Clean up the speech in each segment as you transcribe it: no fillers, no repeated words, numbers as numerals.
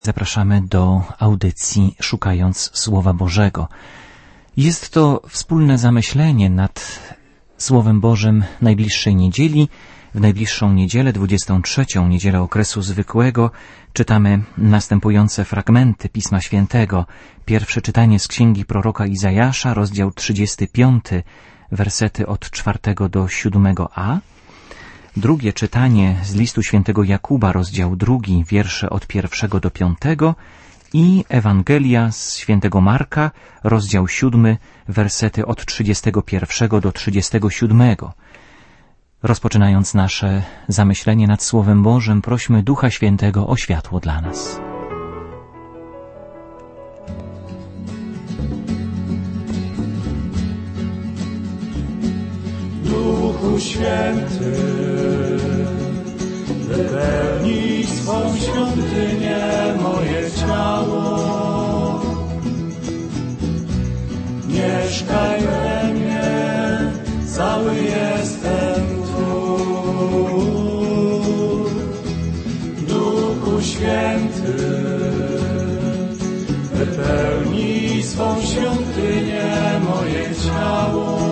Zapraszamy do audycji Szukając Słowa Bożego. Jest to wspólne zamyślenie nad Słowem Bożym najbliższej niedzieli. W najbliższą niedzielę, 23. niedzielę okresu zwykłego, czytamy następujące fragmenty Pisma Świętego. Pierwsze czytanie z księgi proroka Izajasza, rozdział 35, wersety od 4 do 7a. Drugie czytanie z listu świętego Jakuba, rozdział 2, wiersze od 1 do 5 i Ewangelia z świętego Marka, rozdział 7, wersety od 31 do 37. Rozpoczynając nasze zamyślenie nad Słowem Bożym, prośmy Ducha Świętego o światło dla nas. Duchu Święty, wypełnij swą świątynię moje ciało. Mieszkaj we mnie, cały jestem Twój. Duchu Święty, wypełnij swą świątynię moje ciało.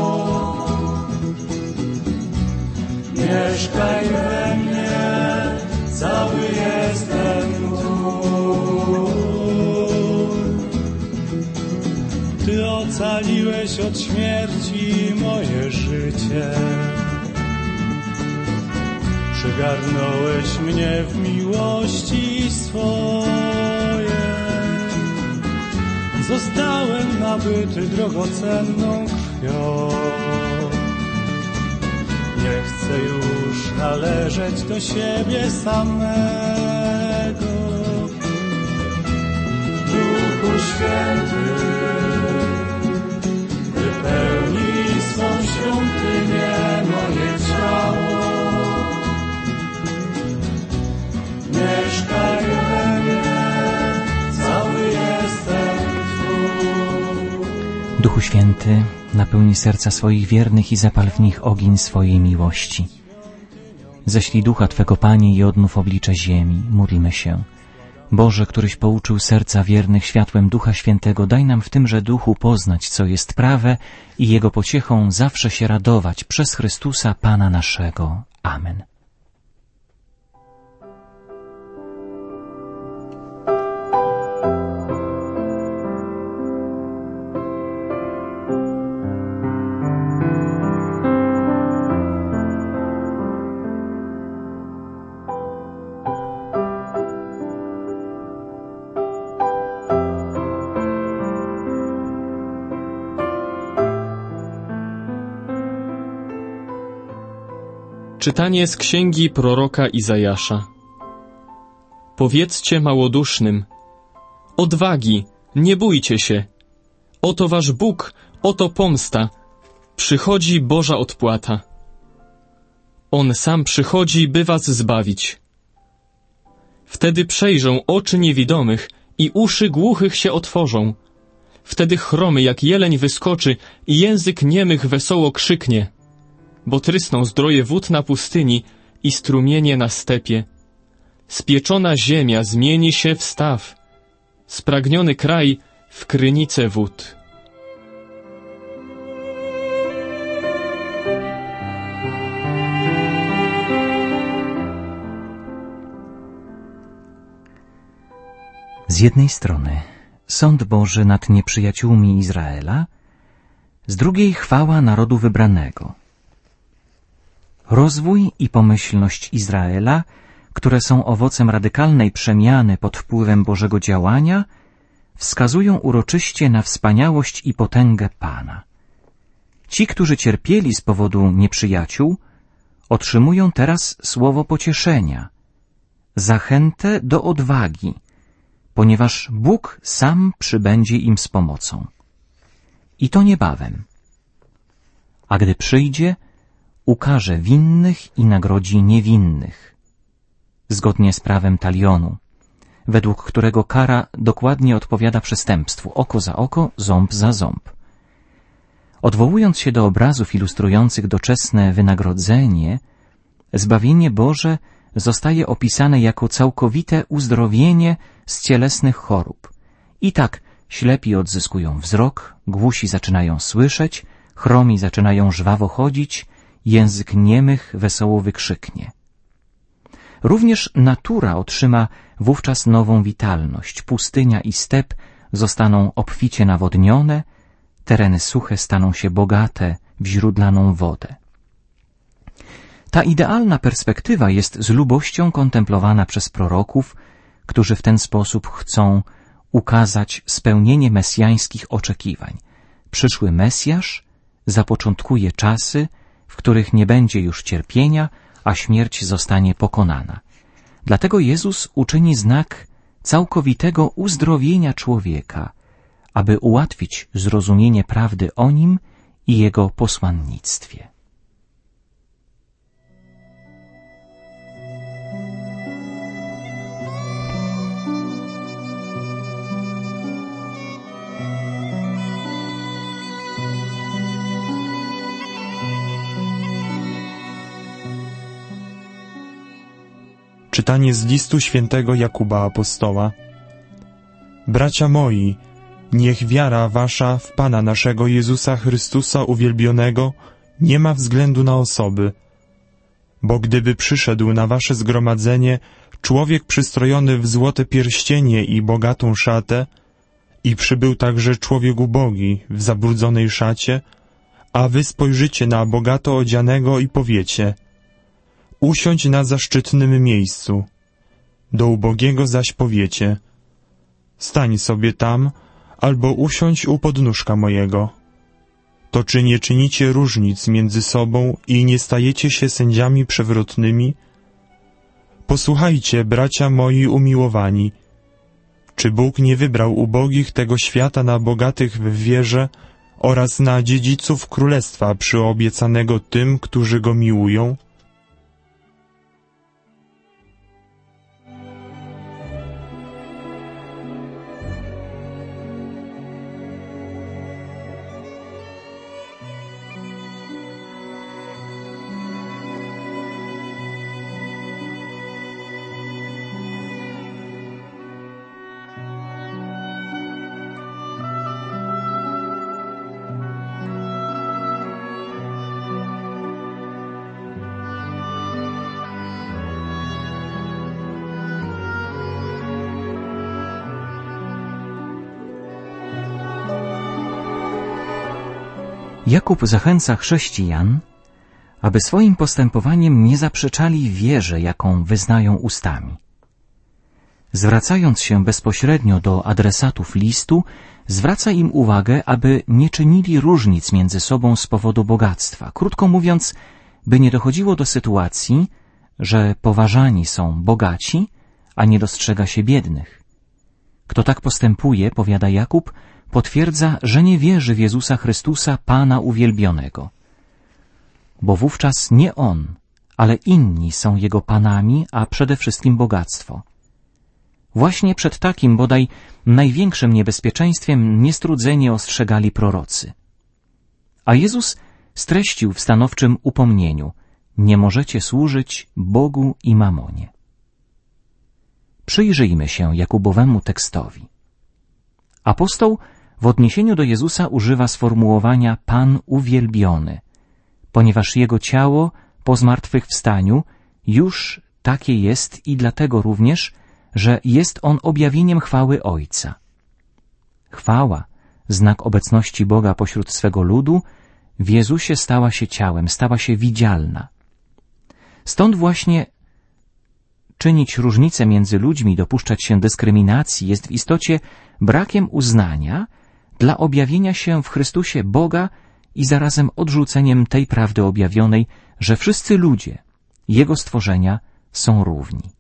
Mieszkaj we mnie, cały jestem Twój. Ty ocaliłeś od śmierci moje życie. Przygarnąłeś mnie w miłości swojej. Zostałem nabyty drogocenną krwią. Nie chcę już należeć do siebie samego. Duchu Święty, wypełnij swą świątynię moje ciało. Mieszkaj we mnie, cały jestem Twój. Duchu Święty, napełnij serca swoich wiernych i zapal w nich ogień swojej miłości. Ześlij Ducha Twego, Panie, i odnów oblicze ziemi. Módlmy się. Boże, któryś pouczył serca wiernych światłem Ducha Świętego, daj nam w tymże Duchu poznać, co jest prawe i Jego pociechą zawsze się radować przez Chrystusa, Pana naszego. Amen. Czytanie z księgi proroka Izajasza. Powiedzcie małodusznym: odwagi, nie bójcie się. Oto wasz Bóg, oto pomsta. Przychodzi Boża odpłata. On sam przychodzi, by was zbawić. Wtedy przejrzą oczy niewidomych i uszy głuchych się otworzą. Wtedy chromy jak jeleń wyskoczy i język niemych wesoło krzyknie. Bo trysną zdroje wód na pustyni i strumienie na stepie. Spieczona ziemia zmieni się w staw, spragniony kraj w krynicę wód. Z jednej strony sąd Boży nad nieprzyjaciółmi Izraela, z drugiej chwała narodu wybranego. Rozwój i pomyślność Izraela, które są owocem radykalnej przemiany pod wpływem Bożego działania, wskazują uroczyście na wspaniałość i potęgę Pana. Ci, którzy cierpieli z powodu nieprzyjaciół, otrzymują teraz słowo pocieszenia, zachętę do odwagi, ponieważ Bóg sam przybędzie im z pomocą. I to niebawem. A gdy przyjdzie, ukarze winnych i nagrodzi niewinnych. Zgodnie z prawem talionu, według którego kara dokładnie odpowiada przestępstwu, oko za oko, ząb za ząb. Odwołując się do obrazów ilustrujących doczesne wynagrodzenie, zbawienie Boże zostaje opisane jako całkowite uzdrowienie z cielesnych chorób. I tak ślepi odzyskują wzrok, głusi zaczynają słyszeć, chromi zaczynają żwawo chodzić, język niemych wesoło wykrzyknie. Również natura otrzyma wówczas nową witalność. Pustynia i step zostaną obficie nawodnione, tereny suche staną się bogate w źródlaną wodę. Ta idealna perspektywa jest z lubością kontemplowana przez proroków, którzy w ten sposób chcą ukazać spełnienie mesjańskich oczekiwań. Przyszły Mesjasz zapoczątkuje czasy, w których nie będzie już cierpienia, a śmierć zostanie pokonana. Dlatego Jezus uczyni znak całkowitego uzdrowienia człowieka, aby ułatwić zrozumienie prawdy o Nim i Jego posłannictwie. Czytanie z listu świętego Jakuba Apostoła. Bracia moi, niech wiara wasza w Pana naszego Jezusa Chrystusa uwielbionego nie ma względu na osoby. Bo gdyby przyszedł na wasze zgromadzenie człowiek przystrojony w złote pierścienie i bogatą szatę, i przybył także człowiek ubogi w zabrudzonej szacie, a wy spojrzycie na bogato odzianego i powiecie: usiądź na zaszczytnym miejscu. Do ubogiego zaś powiecie: stań sobie tam, albo usiądź u podnóżka mojego. To czy nie czynicie różnic między sobą i nie stajecie się sędziami przewrotnymi? Posłuchajcie, bracia moi umiłowani. Czy Bóg nie wybrał ubogich tego świata na bogatych w wierze oraz na dziedziców królestwa przyobiecanego tym, którzy Go miłują? Jakub zachęca chrześcijan, aby swoim postępowaniem nie zaprzeczali wierze, jaką wyznają ustami. Zwracając się bezpośrednio do adresatów listu, zwraca im uwagę, aby nie czynili różnic między sobą z powodu bogactwa. Krótko mówiąc, by nie dochodziło do sytuacji, że poważani są bogaci, a nie dostrzega się biednych. Kto tak postępuje, powiada Jakub, potwierdza, że nie wierzy w Jezusa Chrystusa, Pana uwielbionego. Bo wówczas nie On, ale inni są Jego Panami, a przede wszystkim bogactwo. Właśnie przed takim bodaj największym niebezpieczeństwem niestrudzenie ostrzegali prorocy. A Jezus streścił w stanowczym upomnieniu: nie możecie służyć Bogu i mamonie. Przyjrzyjmy się Jakubowemu tekstowi. Apostoł w odniesieniu do Jezusa używa sformułowania Pan uwielbiony, ponieważ Jego ciało po zmartwychwstaniu już takie jest i dlatego również, że jest On objawieniem chwały Ojca. Chwała, znak obecności Boga pośród swego ludu, w Jezusie stała się ciałem, stała się widzialna. Stąd właśnie czynić różnicę między ludźmi, dopuszczać się dyskryminacji jest w istocie brakiem uznania dla objawienia się w Chrystusie Boga i zarazem odrzuceniem tej prawdy objawionej, że wszyscy ludzie, Jego stworzenia, są równi.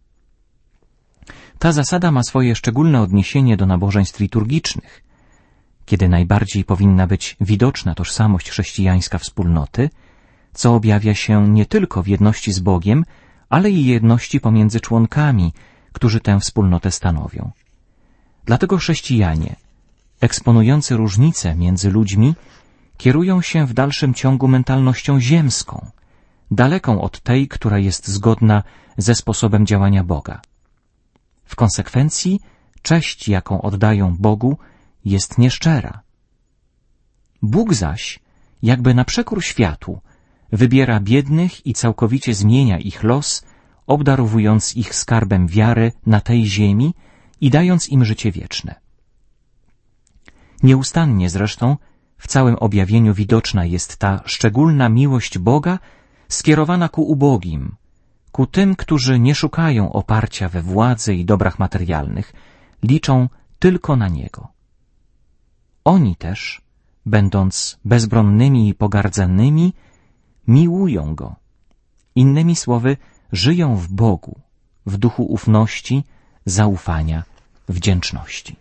Ta zasada ma swoje szczególne odniesienie do nabożeństw liturgicznych, kiedy najbardziej powinna być widoczna tożsamość chrześcijańska wspólnoty, co objawia się nie tylko w jedności z Bogiem, ale i jedności pomiędzy członkami, którzy tę wspólnotę stanowią. Dlatego chrześcijanie, eksponujący różnice między ludźmi, kierują się w dalszym ciągu mentalnością ziemską, daleką od tej, która jest zgodna ze sposobem działania Boga. W konsekwencji cześć, jaką oddają Bogu, jest nieszczera. Bóg zaś, jakby na przekór światu, wybiera biednych i całkowicie zmienia ich los, obdarowując ich skarbem wiary na tej ziemi i dając im życie wieczne. Nieustannie zresztą w całym objawieniu widoczna jest ta szczególna miłość Boga skierowana ku ubogim, ku tym, którzy nie szukają oparcia we władzy i dobrach materialnych, liczą tylko na Niego. Oni też, będąc bezbronnymi i pogardzanymi, miłują Go. Innymi słowy, żyją w Bogu, w duchu ufności, zaufania, wdzięczności.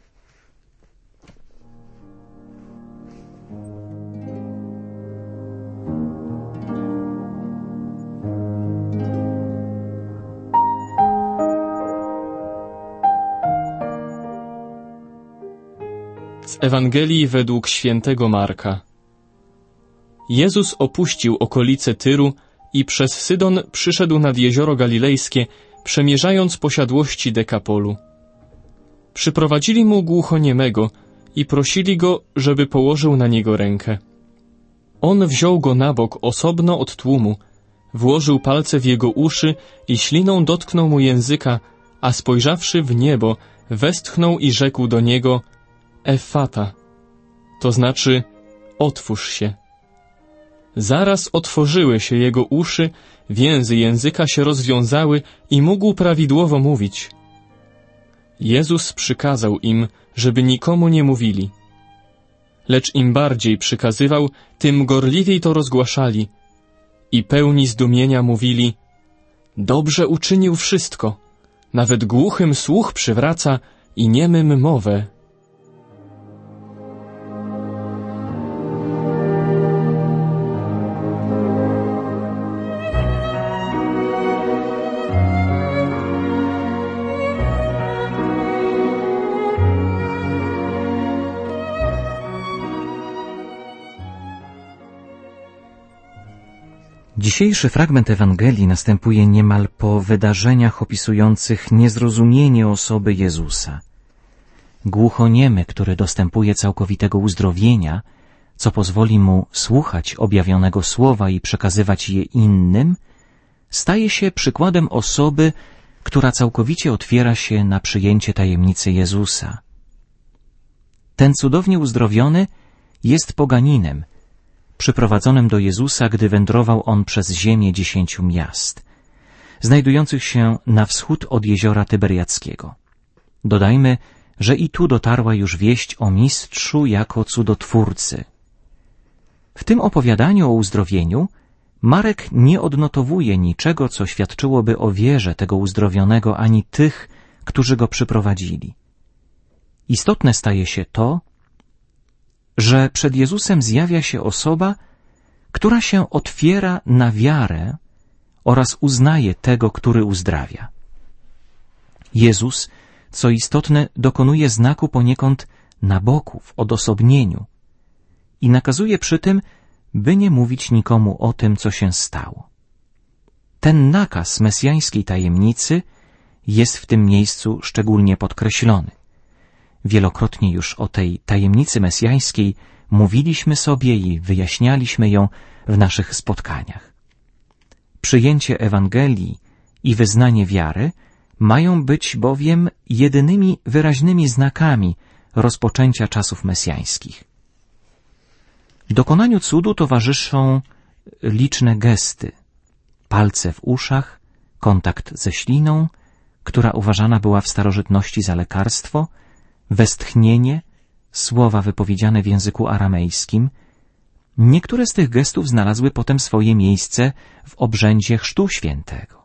Z Ewangelii według świętego Marka. Jezus opuścił okolice Tyru i przez Sydon przyszedł nad jezioro Galilejskie, przemierzając posiadłości Dekapolu. Przyprowadzili mu głuchoniemego i prosili go, żeby położył na niego rękę. On wziął go na bok osobno od tłumu, włożył palce w jego uszy i śliną dotknął mu języka, a spojrzawszy w niebo, westchnął i rzekł do niego: Effata, to znaczy otwórz się. Zaraz otworzyły się jego uszy, więzy języka się rozwiązały i mógł prawidłowo mówić. Jezus przykazał im, żeby nikomu nie mówili. Lecz im bardziej przykazywał, tym gorliwiej to rozgłaszali i pełni zdumienia mówili: dobrze uczynił wszystko, nawet głuchym słuch przywraca i niemym mowę. Dzisiejszy fragment Ewangelii następuje niemal po wydarzeniach opisujących niezrozumienie osoby Jezusa. Głuchoniemy, który dostępuje całkowitego uzdrowienia, co pozwoli mu słuchać objawionego słowa i przekazywać je innym, staje się przykładem osoby, która całkowicie otwiera się na przyjęcie tajemnicy Jezusa. Ten cudownie uzdrowiony jest poganinem, przyprowadzonym do Jezusa, gdy wędrował on przez ziemię 10 miast, znajdujących się na wschód od jeziora Tyberiackiego. Dodajmy, że i tu dotarła już wieść o mistrzu jako cudotwórcy. W tym opowiadaniu o uzdrowieniu Marek nie odnotowuje niczego, co świadczyłoby o wierze tego uzdrowionego ani tych, którzy go przyprowadzili. Istotne staje się to, że przed Jezusem zjawia się osoba, która się otwiera na wiarę oraz uznaje tego, który uzdrawia. Jezus, co istotne, dokonuje znaku poniekąd na boku, w odosobnieniu i nakazuje przy tym, by nie mówić nikomu o tym, co się stało. Ten nakaz mesjańskiej tajemnicy jest w tym miejscu szczególnie podkreślony. Wielokrotnie już o tej tajemnicy mesjańskiej mówiliśmy sobie i wyjaśnialiśmy ją w naszych spotkaniach. Przyjęcie Ewangelii i wyznanie wiary mają być bowiem jedynymi wyraźnymi znakami rozpoczęcia czasów mesjańskich. Dokonaniu cudu towarzyszą liczne gesty, palce w uszach, kontakt ze śliną, która uważana była w starożytności za lekarstwo, westchnienie, słowa wypowiedziane w języku aramejskim. Niektóre z tych gestów znalazły potem swoje miejsce w obrzędzie Chrztu Świętego.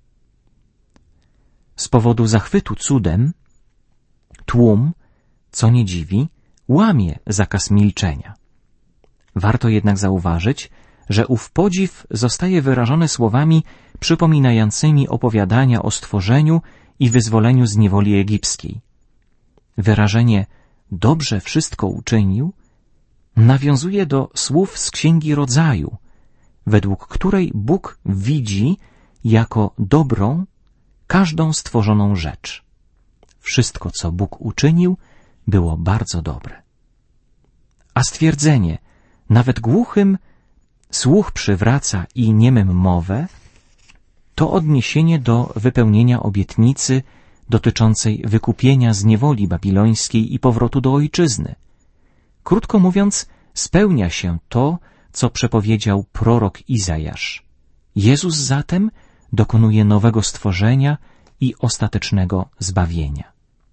Z powodu zachwytu cudem tłum, co nie dziwi, łamie zakaz milczenia. Warto jednak zauważyć, że ów podziw zostaje wyrażony słowami przypominającymi opowiadania o stworzeniu i wyzwoleniu z niewoli egipskiej. Wyrażenie dobrze wszystko uczynił nawiązuje do słów z Księgi Rodzaju, według której Bóg widzi jako dobrą każdą stworzoną rzecz. Wszystko, co Bóg uczynił, było bardzo dobre. A stwierdzenie, nawet głuchym słuch przywraca i niemym mowę, to odniesienie do wypełnienia obietnicy dotyczącej wykupienia z niewoli babilońskiej i powrotu do ojczyzny. Krótko mówiąc, spełnia się to, co przepowiedział prorok Izajasz. Jezus zatem dokonuje nowego stworzenia i ostatecznego zbawienia.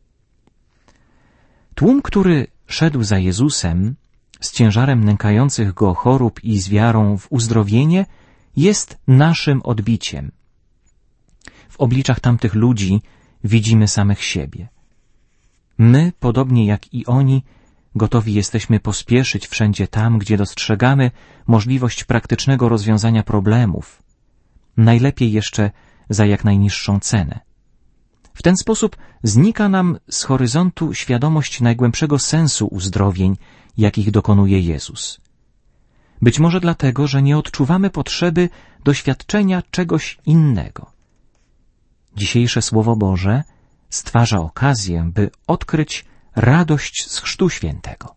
Tłum, który szedł za Jezusem z ciężarem nękających go chorób i z wiarą w uzdrowienie, jest naszym odbiciem. W obliczach tamtych ludzi widzimy samych siebie. My, podobnie jak i oni, gotowi jesteśmy pospieszyć wszędzie tam, gdzie dostrzegamy możliwość praktycznego rozwiązania problemów, najlepiej jeszcze za jak najniższą cenę. W ten sposób znika nam z horyzontu świadomość najgłębszego sensu uzdrowień, jakich dokonuje Jezus. Być może dlatego, że nie odczuwamy potrzeby doświadczenia czegoś innego. Dzisiejsze Słowo Boże stwarza okazję, by odkryć radość z Chrztu Świętego.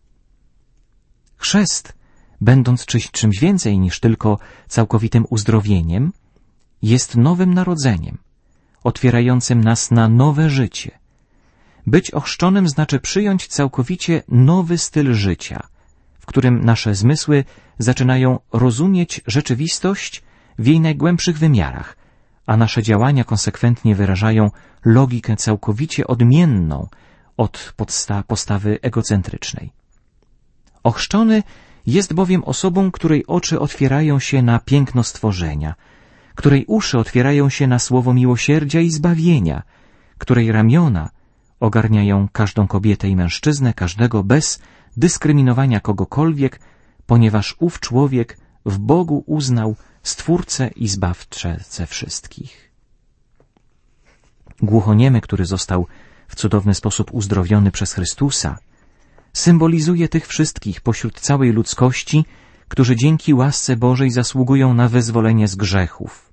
Chrzest, będąc czymś więcej niż tylko całkowitym uzdrowieniem, jest nowym narodzeniem, otwierającym nas na nowe życie. Być ochrzczonym znaczy przyjąć całkowicie nowy styl życia, w którym nasze zmysły zaczynają rozumieć rzeczywistość w jej najgłębszych wymiarach, a nasze działania konsekwentnie wyrażają logikę całkowicie odmienną od postawy egocentrycznej. Ochrzczony jest bowiem osobą, której oczy otwierają się na piękno stworzenia, której uszy otwierają się na słowo miłosierdzia i zbawienia, której ramiona ogarniają każdą kobietę i mężczyznę, każdego bez dyskryminowania kogokolwiek, ponieważ ów człowiek w Bogu uznał Stwórcę i Zbawcę wszystkich. Głuchoniemy, który został w cudowny sposób uzdrowiony przez Chrystusa, symbolizuje tych wszystkich pośród całej ludzkości, którzy dzięki łasce Bożej zasługują na wyzwolenie z grzechów.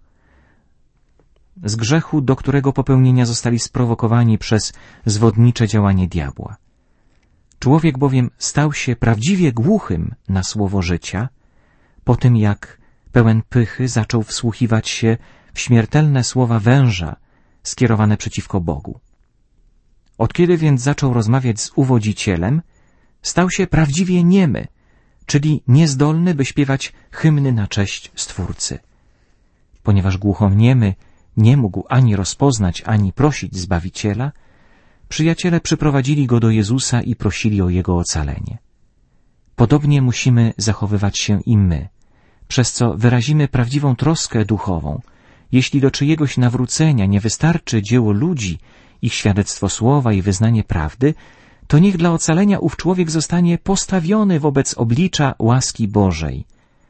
Z grzechu, do którego popełnienia zostali sprowokowani przez zwodnicze działanie diabła. Człowiek bowiem stał się prawdziwie głuchym na słowo życia, po tym jak pełen pychy zaczął wsłuchiwać się w śmiertelne słowa węża skierowane przeciwko Bogu. Od kiedy więc zaczął rozmawiać z uwodzicielem, stał się prawdziwie niemy, czyli niezdolny, by śpiewać hymny na cześć Stwórcy. Ponieważ głuchoniemy nie mógł ani rozpoznać, ani prosić Zbawiciela, przyjaciele przyprowadzili go do Jezusa i prosili o Jego ocalenie. Podobnie musimy zachowywać się i my, przez co wyrazimy prawdziwą troskę duchową. Jeśli do czyjegoś nawrócenia nie wystarczy dzieło ludzi, ich świadectwo słowa i wyznanie prawdy, to niech dla ocalenia ów człowiek zostanie postawiony wobec oblicza łaski Bożej.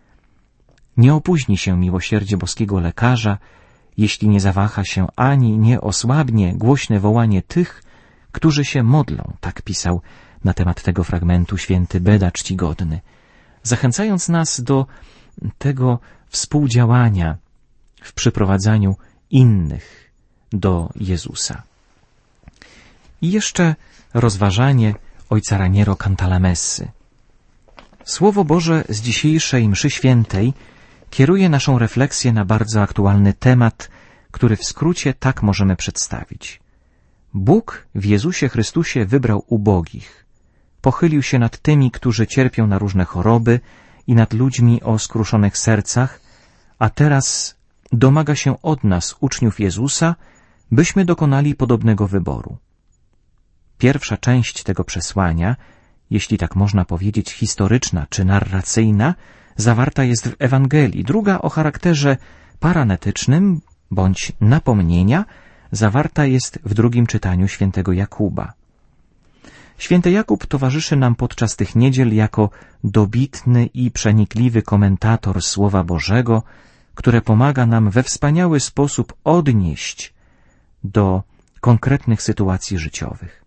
Nie opóźni się miłosierdzie boskiego lekarza, jeśli nie zawaha się ani nie osłabnie głośne wołanie tych, którzy się modlą, tak pisał na temat tego fragmentu święty Beda Czcigodny, zachęcając nas do tego współdziałania w przyprowadzaniu innych do Jezusa. I jeszcze rozważanie ojca Raniero Cantalamessy. Słowo Boże z dzisiejszej mszy świętej kieruje naszą refleksję na bardzo aktualny temat, który w skrócie tak możemy przedstawić. Bóg w Jezusie Chrystusie wybrał ubogich, pochylił się nad tymi, którzy cierpią na różne choroby i nad ludźmi o skruszonych sercach, a teraz domaga się od nas, uczniów Jezusa, byśmy dokonali podobnego wyboru. Pierwsza część tego przesłania, jeśli tak można powiedzieć historyczna czy narracyjna, zawarta jest w Ewangelii. Druga o charakterze paranetycznym bądź napomnienia zawarta jest w drugim czytaniu świętego Jakuba. Święty Jakub towarzyszy nam podczas tych niedziel jako dobitny i przenikliwy komentator Słowa Bożego, które pomaga nam we wspaniały sposób odnieść do konkretnych sytuacji życiowych.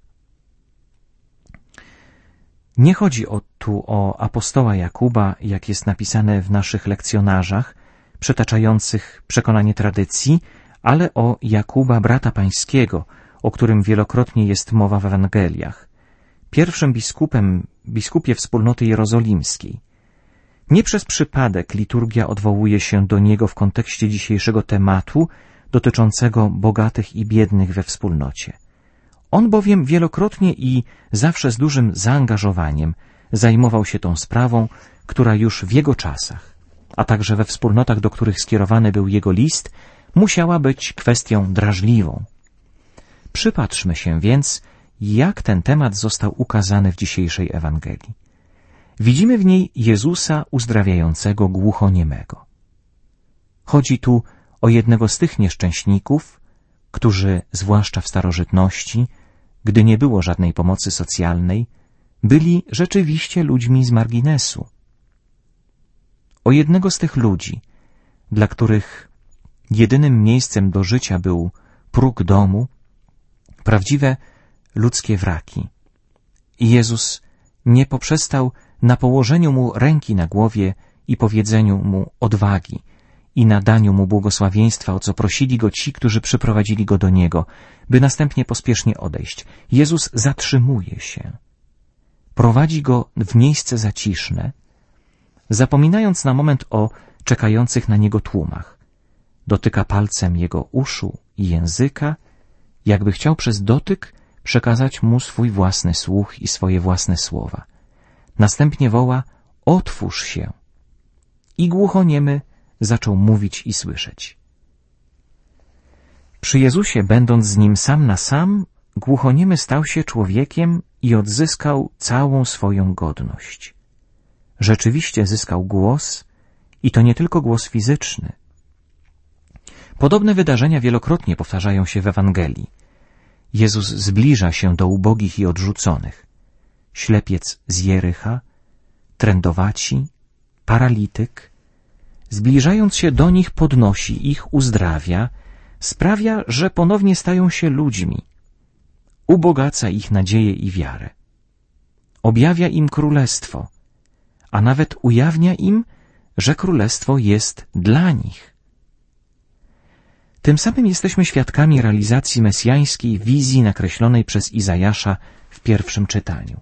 Nie chodzi tu o apostoła Jakuba, jak jest napisane w naszych lekcjonarzach, przetaczających przekonanie tradycji, ale o Jakuba, brata pańskiego, o którym wielokrotnie jest mowa w Ewangeliach, pierwszym biskupie wspólnoty jerozolimskiej. Nie przez przypadek liturgia odwołuje się do niego w kontekście dzisiejszego tematu dotyczącego bogatych i biednych we wspólnocie. On bowiem wielokrotnie i zawsze z dużym zaangażowaniem zajmował się tą sprawą, która już w jego czasach, a także we wspólnotach, do których skierowany był jego list, musiała być kwestią drażliwą. Przypatrzmy się więc, jak ten temat został ukazany w dzisiejszej Ewangelii. Widzimy w niej Jezusa uzdrawiającego głuchoniemego. Chodzi tu o jednego z tych nieszczęśników, którzy, zwłaszcza w starożytności, gdy nie było żadnej pomocy socjalnej, byli rzeczywiście ludźmi z marginesu. O jednego z tych ludzi, dla których jedynym miejscem do życia był próg domu, prawdziwe ludzkie wraki. I Jezus nie poprzestał na położeniu mu ręki na głowie i powiedzeniu mu odwagi i nadaniu mu błogosławieństwa, o co prosili go ci, którzy przyprowadzili go do niego, by następnie pospiesznie odejść. Jezus zatrzymuje się. Prowadzi go w miejsce zaciszne, zapominając na moment o czekających na niego tłumach. Dotyka palcem jego uszu i języka, jakby chciał przez dotyk przekazać mu swój własny słuch i swoje własne słowa. Następnie woła: otwórz się. I głuchoniemy zaczął mówić i słyszeć. Przy Jezusie, będąc z Nim sam na sam, głuchoniemy stał się człowiekiem i odzyskał całą swoją godność. Rzeczywiście zyskał głos, i to nie tylko głos fizyczny. Podobne wydarzenia wielokrotnie powtarzają się w Ewangelii. Jezus zbliża się do ubogich i odrzuconych. Ślepiec z Jericha, trędowaci, paralityk. Zbliżając się do nich, podnosi ich, uzdrawia, sprawia, że ponownie stają się ludźmi. Ubogaca ich nadzieję i wiarę. Objawia im królestwo, a nawet ujawnia im, że królestwo jest dla nich. Tym samym jesteśmy świadkami realizacji mesjańskiej wizji nakreślonej przez Izajasza w pierwszym czytaniu.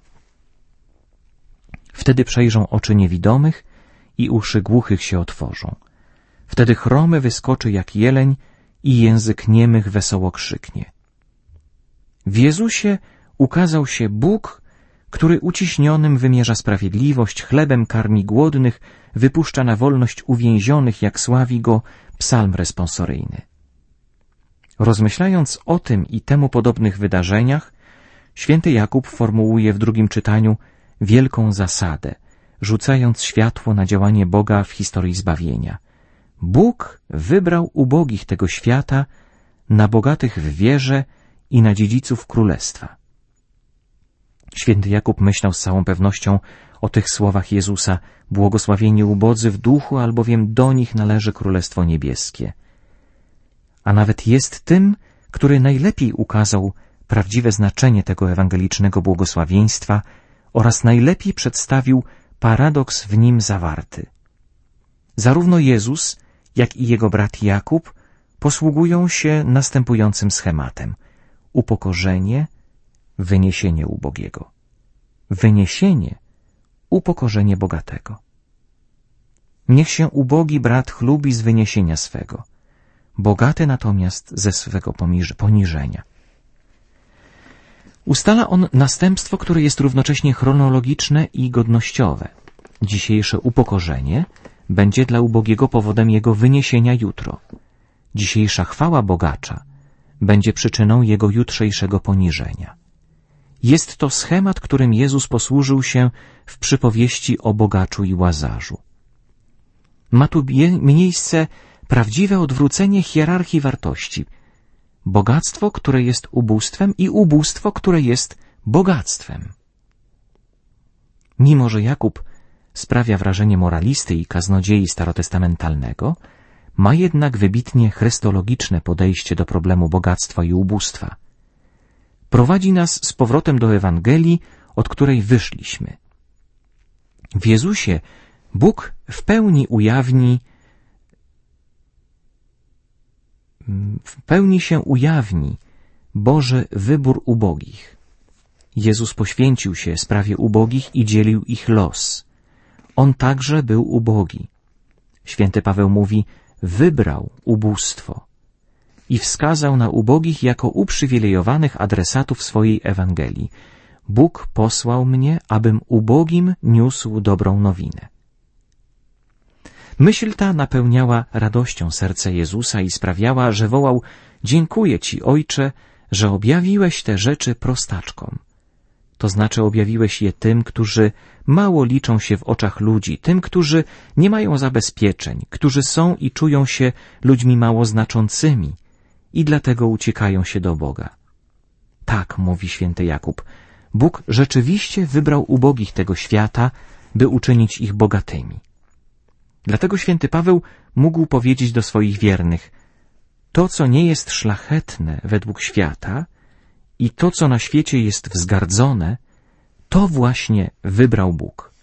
Wtedy przejrzą oczy niewidomych i uszy głuchych się otworzą. Wtedy chromy wyskoczy jak jeleń i język niemych wesoło krzyknie. W Jezusie ukazał się Bóg, który uciśnionym wymierza sprawiedliwość, chlebem karmi głodnych, wypuszcza na wolność uwięzionych, jak sławi go psalm responsoryjny. Rozmyślając o tym i temu podobnych wydarzeniach, święty Jakub formułuje w drugim czytaniu wielką zasadę, rzucając światło na działanie Boga w historii zbawienia. Bóg wybrał ubogich tego świata na bogatych w wierze i na dziedziców królestwa. Święty Jakub myślał z całą pewnością o tych słowach Jezusa: błogosławieni ubodzy w duchu, albowiem do nich należy Królestwo Niebieskie. A nawet jest tym, który najlepiej ukazał prawdziwe znaczenie tego ewangelicznego błogosławieństwa oraz najlepiej przedstawił paradoks w nim zawarty. Zarówno Jezus, jak i jego brat Jakub posługują się następującym schematem: upokorzenie, wyniesienie ubogiego, wyniesienie, upokorzenie bogatego. Niech się ubogi brat chlubi z wyniesienia swego, bogaty natomiast ze swego poniżenia. Ustala on następstwo, które jest równocześnie chronologiczne i godnościowe. Dzisiejsze upokorzenie będzie dla ubogiego powodem jego wyniesienia jutro. Dzisiejsza chwała bogacza będzie przyczyną jego jutrzejszego poniżenia. Jest to schemat, którym Jezus posłużył się w przypowieści o bogaczu i łazarzu. Ma tu miejsce prawdziwe odwrócenie hierarchii wartości. Bogactwo, które jest ubóstwem, i ubóstwo, które jest bogactwem. Mimo że Jakub sprawia wrażenie moralisty i kaznodziei starotestamentalnego, ma jednak wybitnie chrystologiczne podejście do problemu bogactwa i ubóstwa. Prowadzi nas z powrotem do Ewangelii, od której wyszliśmy. W Jezusie Bóg w pełni ujawni w pełni się ujawni Boży wybór ubogich. Jezus poświęcił się sprawie ubogich i dzielił ich los. On także był ubogi. Święty Paweł mówi, wybrał ubóstwo i wskazał na ubogich jako uprzywilejowanych adresatów swojej Ewangelii. Bóg posłał mnie, abym ubogim niósł dobrą nowinę. Myśl ta napełniała radością serce Jezusa i sprawiała, że wołał, dziękuję Ci, Ojcze, że objawiłeś te rzeczy prostaczkom. To znaczy objawiłeś je tym, którzy mało liczą się w oczach ludzi, tym, którzy nie mają zabezpieczeń, którzy są i czują się ludźmi mało znaczącymi i dlatego uciekają się do Boga. Tak, mówi święty Jakub, Bóg rzeczywiście wybrał ubogich tego świata, by uczynić ich bogatymi. Dlatego święty Paweł mógł powiedzieć do swoich wiernych, to, co nie jest szlachetne według świata i to, co na świecie jest wzgardzone, to właśnie wybrał Bóg.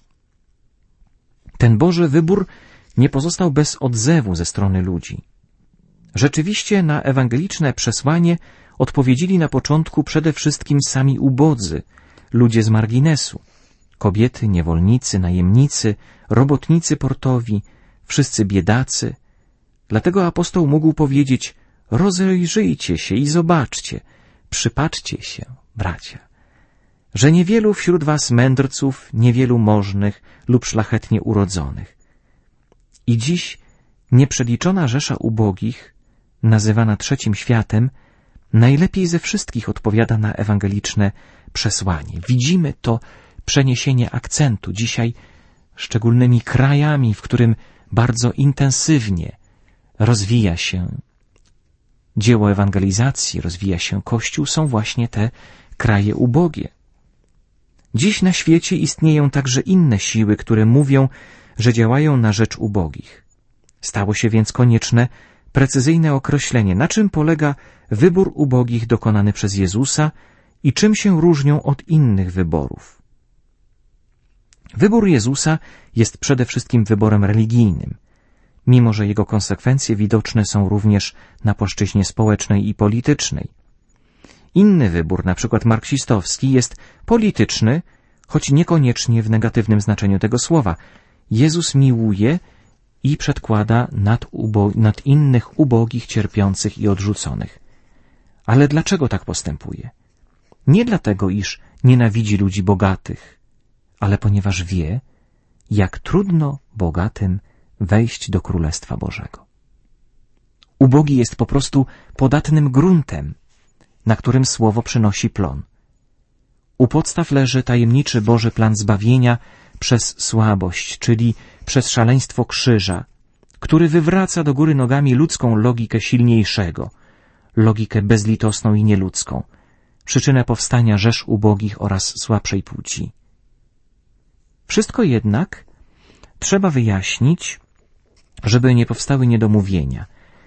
Ten Boży wybór nie pozostał bez odzewu ze strony ludzi. Rzeczywiście na ewangeliczne przesłanie odpowiedzieli na początku przede wszystkim sami ubodzy, ludzie z marginesu, kobiety, niewolnicy, najemnicy, robotnicy portowi, wszyscy biedacy. Dlatego apostoł mógł powiedzieć, rozejrzyjcie się i zobaczcie, przypatrzcie się, bracia, że niewielu wśród was mędrców, niewielu możnych lub szlachetnie urodzonych. I dziś nieprzeliczona rzesza ubogich, nazywana trzecim światem, najlepiej ze wszystkich odpowiada na ewangeliczne przesłanie. Widzimy to przeniesienie akcentu dzisiaj szczególnymi krajami, w którym bardzo intensywnie rozwija się dzieło ewangelizacji, rozwija się Kościół, są właśnie te kraje ubogie. Dziś na świecie istnieją także inne siły, które mówią, że działają na rzecz ubogich. Stało się więc konieczne precyzyjne określenie, na czym polega wybór ubogich dokonany przez Jezusa i czym się różnią od innych wyborów. Wybór Jezusa jest przede wszystkim wyborem religijnym, mimo że jego konsekwencje widoczne są również na płaszczyźnie społecznej i politycznej. Inny wybór, na przykład marksistowski, jest polityczny, choć niekoniecznie w negatywnym znaczeniu tego słowa. Jezus miłuje i przedkłada nad innych ubogich, cierpiących i odrzuconych. Ale dlaczego tak postępuje? Nie dlatego, iż nienawidzi ludzi bogatych, ale ponieważ wie, jak trudno bogatym wejść do Królestwa Bożego. Ubogi jest po prostu podatnym gruntem, na którym słowo przynosi plon. U podstaw leży tajemniczy Boży plan zbawienia przez słabość, czyli przez szaleństwo krzyża, który wywraca do góry nogami ludzką logikę silniejszego, logikę bezlitosną i nieludzką, przyczynę powstania rzesz ubogich oraz słabszej płci. Wszystko jednak trzeba wyjaśnić, żeby nie powstały niedomówienia.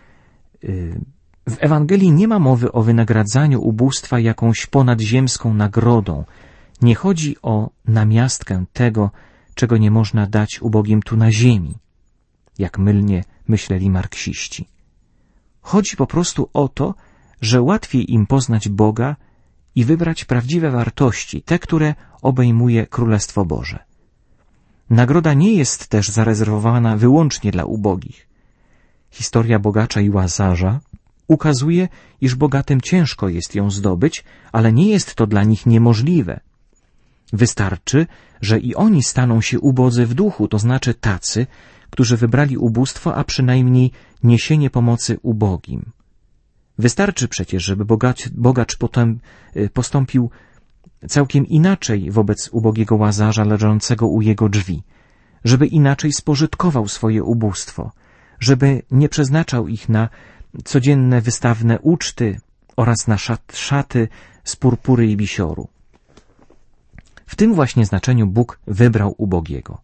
W Ewangelii nie ma mowy o wynagradzaniu ubóstwa jakąś ponadzziemską nagrodą. Nie chodzi o namiastkę tego, czego nie można dać ubogim tu na ziemi, jak mylnie myśleli marksiści. Chodzi po prostu o to, że łatwiej im poznać Boga i wybrać prawdziwe wartości, te, które obejmuje Królestwo Boże. Nagroda nie jest też zarezerwowana wyłącznie dla ubogich. Historia bogacza i łazarza ukazuje, iż bogatym ciężko jest ją zdobyć, ale nie jest to dla nich niemożliwe. Wystarczy, że i oni staną się ubodzy w duchu, to znaczy tacy, którzy wybrali ubóstwo, a przynajmniej niesienie pomocy ubogim. Wystarczy przecież, żeby bogacz potem postąpił całkiem inaczej wobec ubogiego łazarza leżącego u jego drzwi, żeby inaczej spożytkował swoje ubóstwo, żeby nie przeznaczał ich na codzienne wystawne uczty oraz na szaty z purpury i bisioru. W tym właśnie znaczeniu Bóg wybrał ubogiego.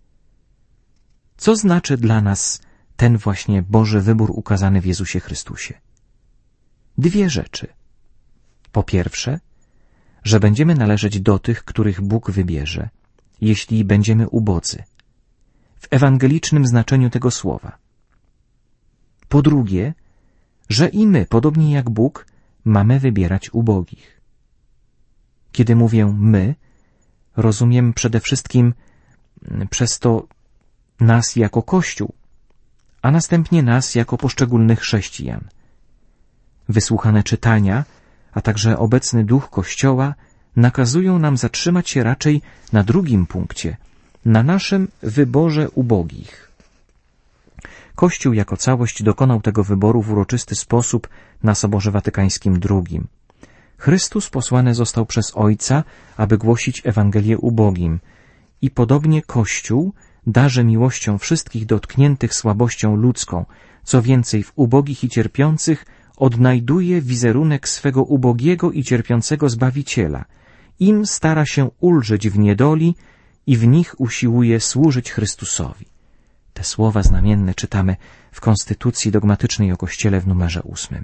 Co znaczy dla nas ten właśnie Boży wybór ukazany w Jezusie Chrystusie? Dwie rzeczy. Po pierwsze, że będziemy należeć do tych, których Bóg wybierze, jeśli będziemy ubodzy, w ewangelicznym znaczeniu tego słowa. Po drugie, że i my, podobnie jak Bóg, mamy wybierać ubogich. Kiedy mówię my, rozumiem przede wszystkim przez to nas jako Kościół, a następnie nas jako poszczególnych chrześcijan. Wysłuchane czytania, a także obecny duch Kościoła nakazują nam zatrzymać się raczej na drugim punkcie, na naszym wyborze ubogich. Kościół jako całość dokonał tego wyboru w uroczysty sposób na Soborze Watykańskim II. Chrystus posłany został przez Ojca, aby głosić Ewangelię ubogim i podobnie Kościół darzy miłością wszystkich dotkniętych słabością ludzką, co więcej w ubogich i cierpiących odnajduje wizerunek swego ubogiego i cierpiącego Zbawiciela. Im stara się ulżyć w niedoli i w nich usiłuje służyć Chrystusowi. Te słowa znamienne czytamy w Konstytucji dogmatycznej o Kościele w numerze 8.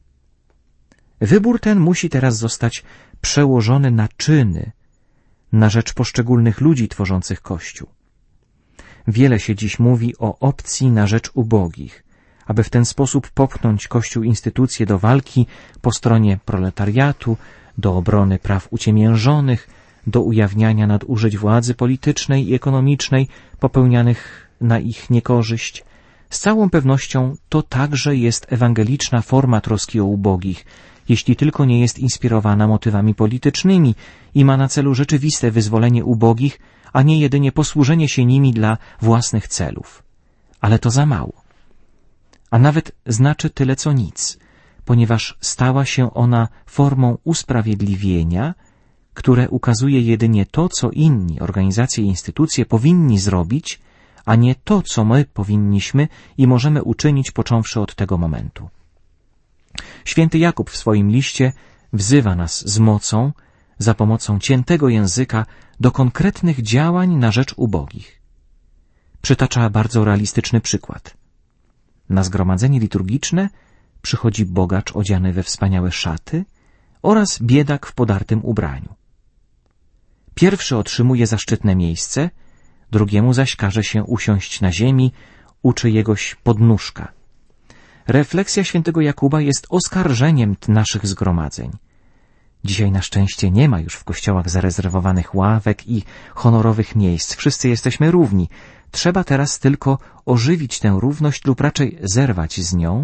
Wybór ten musi teraz zostać przełożony na czyny, na rzecz poszczególnych ludzi tworzących Kościół. Wiele się dziś mówi o opcji na rzecz ubogich, aby w ten sposób popchnąć Kościół instytucje do walki po stronie proletariatu, do obrony praw uciemiężonych, do ujawniania nadużyć władzy politycznej i ekonomicznej popełnianych na ich niekorzyść. Z całą pewnością to także jest ewangeliczna forma troski o ubogich, jeśli tylko nie jest inspirowana motywami politycznymi i ma na celu rzeczywiste wyzwolenie ubogich, a nie jedynie posłużenie się nimi dla własnych celów. Ale to za mało. A nawet znaczy tyle co nic, ponieważ stała się ona formą usprawiedliwienia, które ukazuje jedynie to, co inni, organizacje i instytucje powinni zrobić, a nie to, co my powinniśmy i możemy uczynić począwszy od tego momentu. Święty Jakub w swoim liście wzywa nas z mocą, za pomocą ciętego języka, do konkretnych działań na rzecz ubogich. Przytacza bardzo realistyczny przykład. Na zgromadzenie liturgiczne przychodzi bogacz odziany we wspaniałe szaty oraz biedak w podartym ubraniu. Pierwszy otrzymuje zaszczytne miejsce, drugiemu zaś każe się usiąść na ziemi u czyjegoś podnóżka. Refleksja świętego Jakuba jest oskarżeniem naszych zgromadzeń. Dzisiaj na szczęście nie ma już w kościołach zarezerwowanych ławek i honorowych miejsc. Wszyscy jesteśmy równi. Trzeba teraz tylko ożywić tę równość lub raczej zerwać z nią,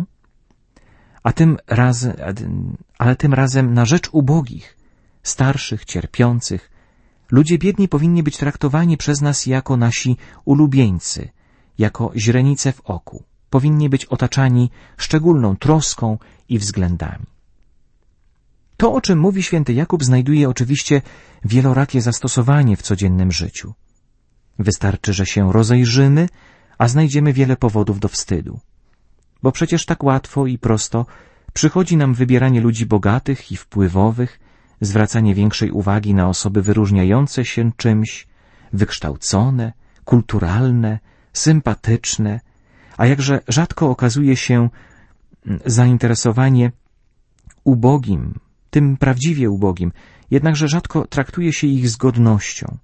ale tym razem na rzecz ubogich, starszych, cierpiących. Ludzie biedni powinni być traktowani przez nas jako nasi ulubieńcy, jako źrenice w oku. Powinni być otaczani szczególną troską i względami. To, o czym mówi święty Jakub, znajduje oczywiście wielorakie zastosowanie w codziennym życiu. Wystarczy, że się rozejrzymy, a znajdziemy wiele powodów do wstydu. Bo przecież tak łatwo i prosto przychodzi nam wybieranie ludzi bogatych i wpływowych, zwracanie większej uwagi na osoby wyróżniające się czymś, wykształcone, kulturalne, sympatyczne, a jakże rzadko okazuje się zainteresowanie ubogim, tym prawdziwie ubogim, jednakże rzadko traktuje się ich z godnością.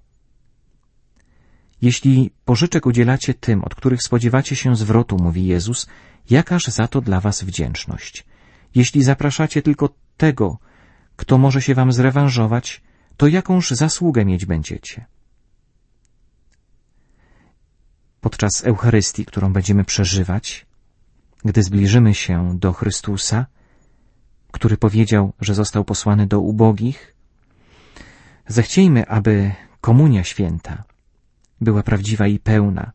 Jeśli pożyczek udzielacie tym, od których spodziewacie się zwrotu, mówi Jezus, jakaż za to dla was wdzięczność? Jeśli zapraszacie tylko tego, kto może się wam zrewanżować, to jakąż zasługę mieć będziecie? Podczas Eucharystii, którą będziemy przeżywać, gdy zbliżymy się do Chrystusa, który powiedział, że został posłany do ubogich, zechciejmy, aby Komunia Święta była prawdziwa i pełna,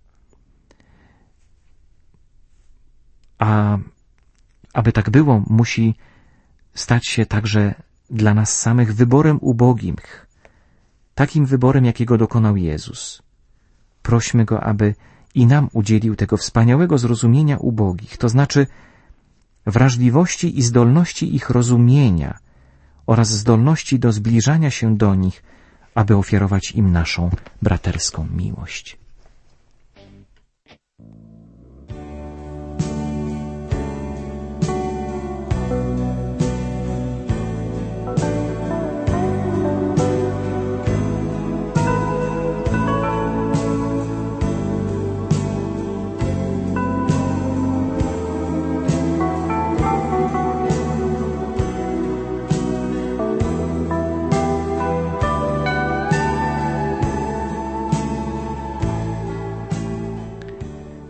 a aby tak było, musi stać się także dla nas samych wyborem ubogich, takim wyborem, jakiego dokonał Jezus. Prośmy Go, aby i nam udzielił tego wspaniałego zrozumienia ubogich, to znaczy wrażliwości i zdolności ich rozumienia oraz zdolności do zbliżania się do nich, aby ofiarować im naszą braterską miłość.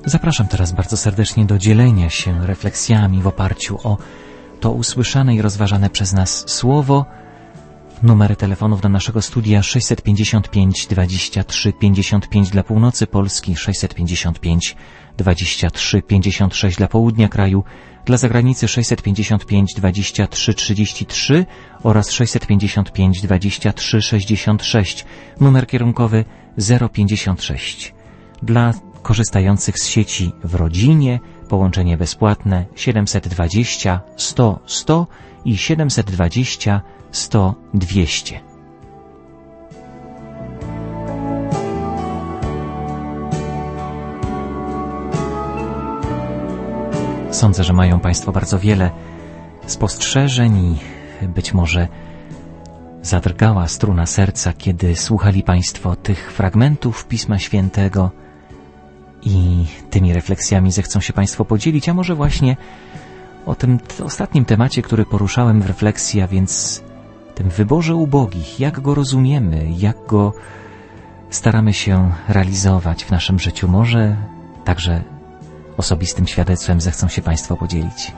Zapraszam teraz bardzo serdecznie do dzielenia się refleksjami w oparciu o to usłyszane i rozważane przez nas słowo. Numery telefonów do naszego studia 655 23 55 dla północy Polski, 655 23 56 dla południa kraju, dla zagranicy 655 23 33 oraz 655 23 66, numer kierunkowy 056. Dla korzystających z sieci w rodzinie połączenie bezpłatne 720 100 100 i 720 100 200. Sądzę, że mają Państwo bardzo wiele spostrzeżeń i być może zadrgała struna serca, kiedy słuchali Państwo tych fragmentów Pisma Świętego i tymi refleksjami zechcą się Państwo podzielić, a może właśnie o tym ostatnim temacie, który poruszałem w refleksji, a więc tym wyborze ubogich, jak go rozumiemy, jak go staramy się realizować w naszym życiu. Może także osobistym świadectwem zechcą się Państwo podzielić.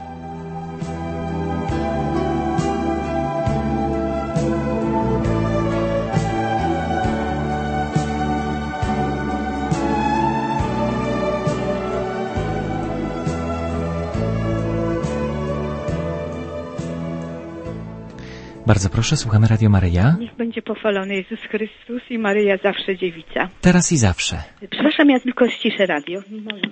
Bardzo proszę, słuchamy Radio Maryja. Niech będzie pochwalony Jezus Chrystus i Maryja zawsze dziewica. Teraz i zawsze. Przepraszam, ja tylko ściszę radio.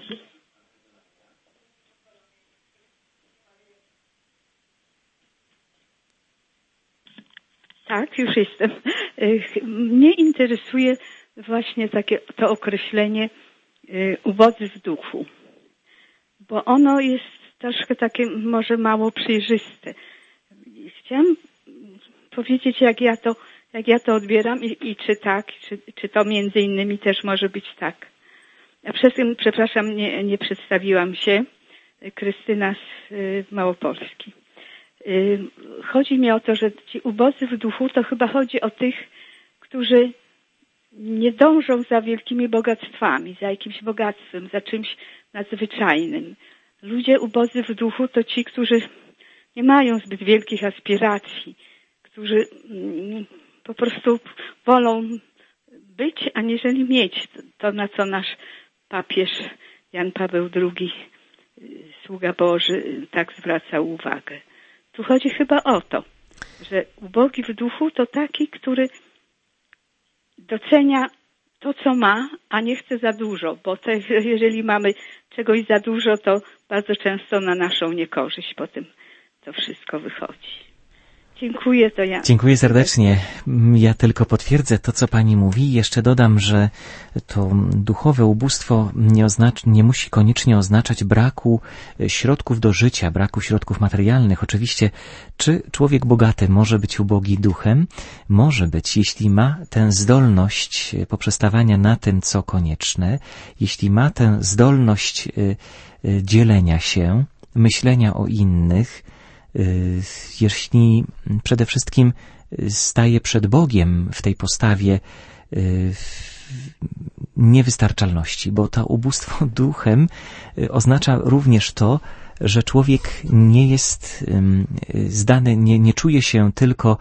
Tak, już jestem. Mnie interesuje właśnie takie to określenie ubodzy w duchu, bo ono jest troszkę takie może mało przejrzyste. Chciałam powiedzieć, jak ja to odbieram i czy tak, czy to między innymi też może być tak. A przez tym, przepraszam, nie przedstawiłam się. Krystyna z Małopolski. Chodzi mi o to, że ci ubodzy w duchu to chyba chodzi o tych, którzy nie dążą za wielkimi bogactwami, za jakimś bogactwem, za czymś nadzwyczajnym. Ludzie ubodzy w duchu to ci, którzy nie mają zbyt wielkich aspiracji, którzy po prostu wolą być, aniżeli mieć to, na co nasz papież Jan Paweł II, sługa Boży, tak zwracał uwagę. Tu chodzi chyba o to, że ubogi w duchu to taki, który docenia to, co ma, a nie chce za dużo, bo jeżeli mamy czegoś za dużo, to bardzo często na naszą niekorzyść potem to wszystko wychodzi. Dziękuję, to ja. Dziękuję serdecznie. Ja tylko potwierdzę to, co Pani mówi. Jeszcze dodam, że to duchowe ubóstwo nie musi koniecznie oznaczać braku środków do życia, braku środków materialnych. Oczywiście, czy człowiek bogaty może być ubogi duchem? Może być, jeśli ma tę zdolność poprzestawania na tym, co konieczne, jeśli ma tę zdolność dzielenia się, myślenia o innych, jeśli przede wszystkim staje przed Bogiem w tej postawie niewystarczalności, bo to ubóstwo duchem oznacza również to, że człowiek nie jest zdany, nie czuje się tylko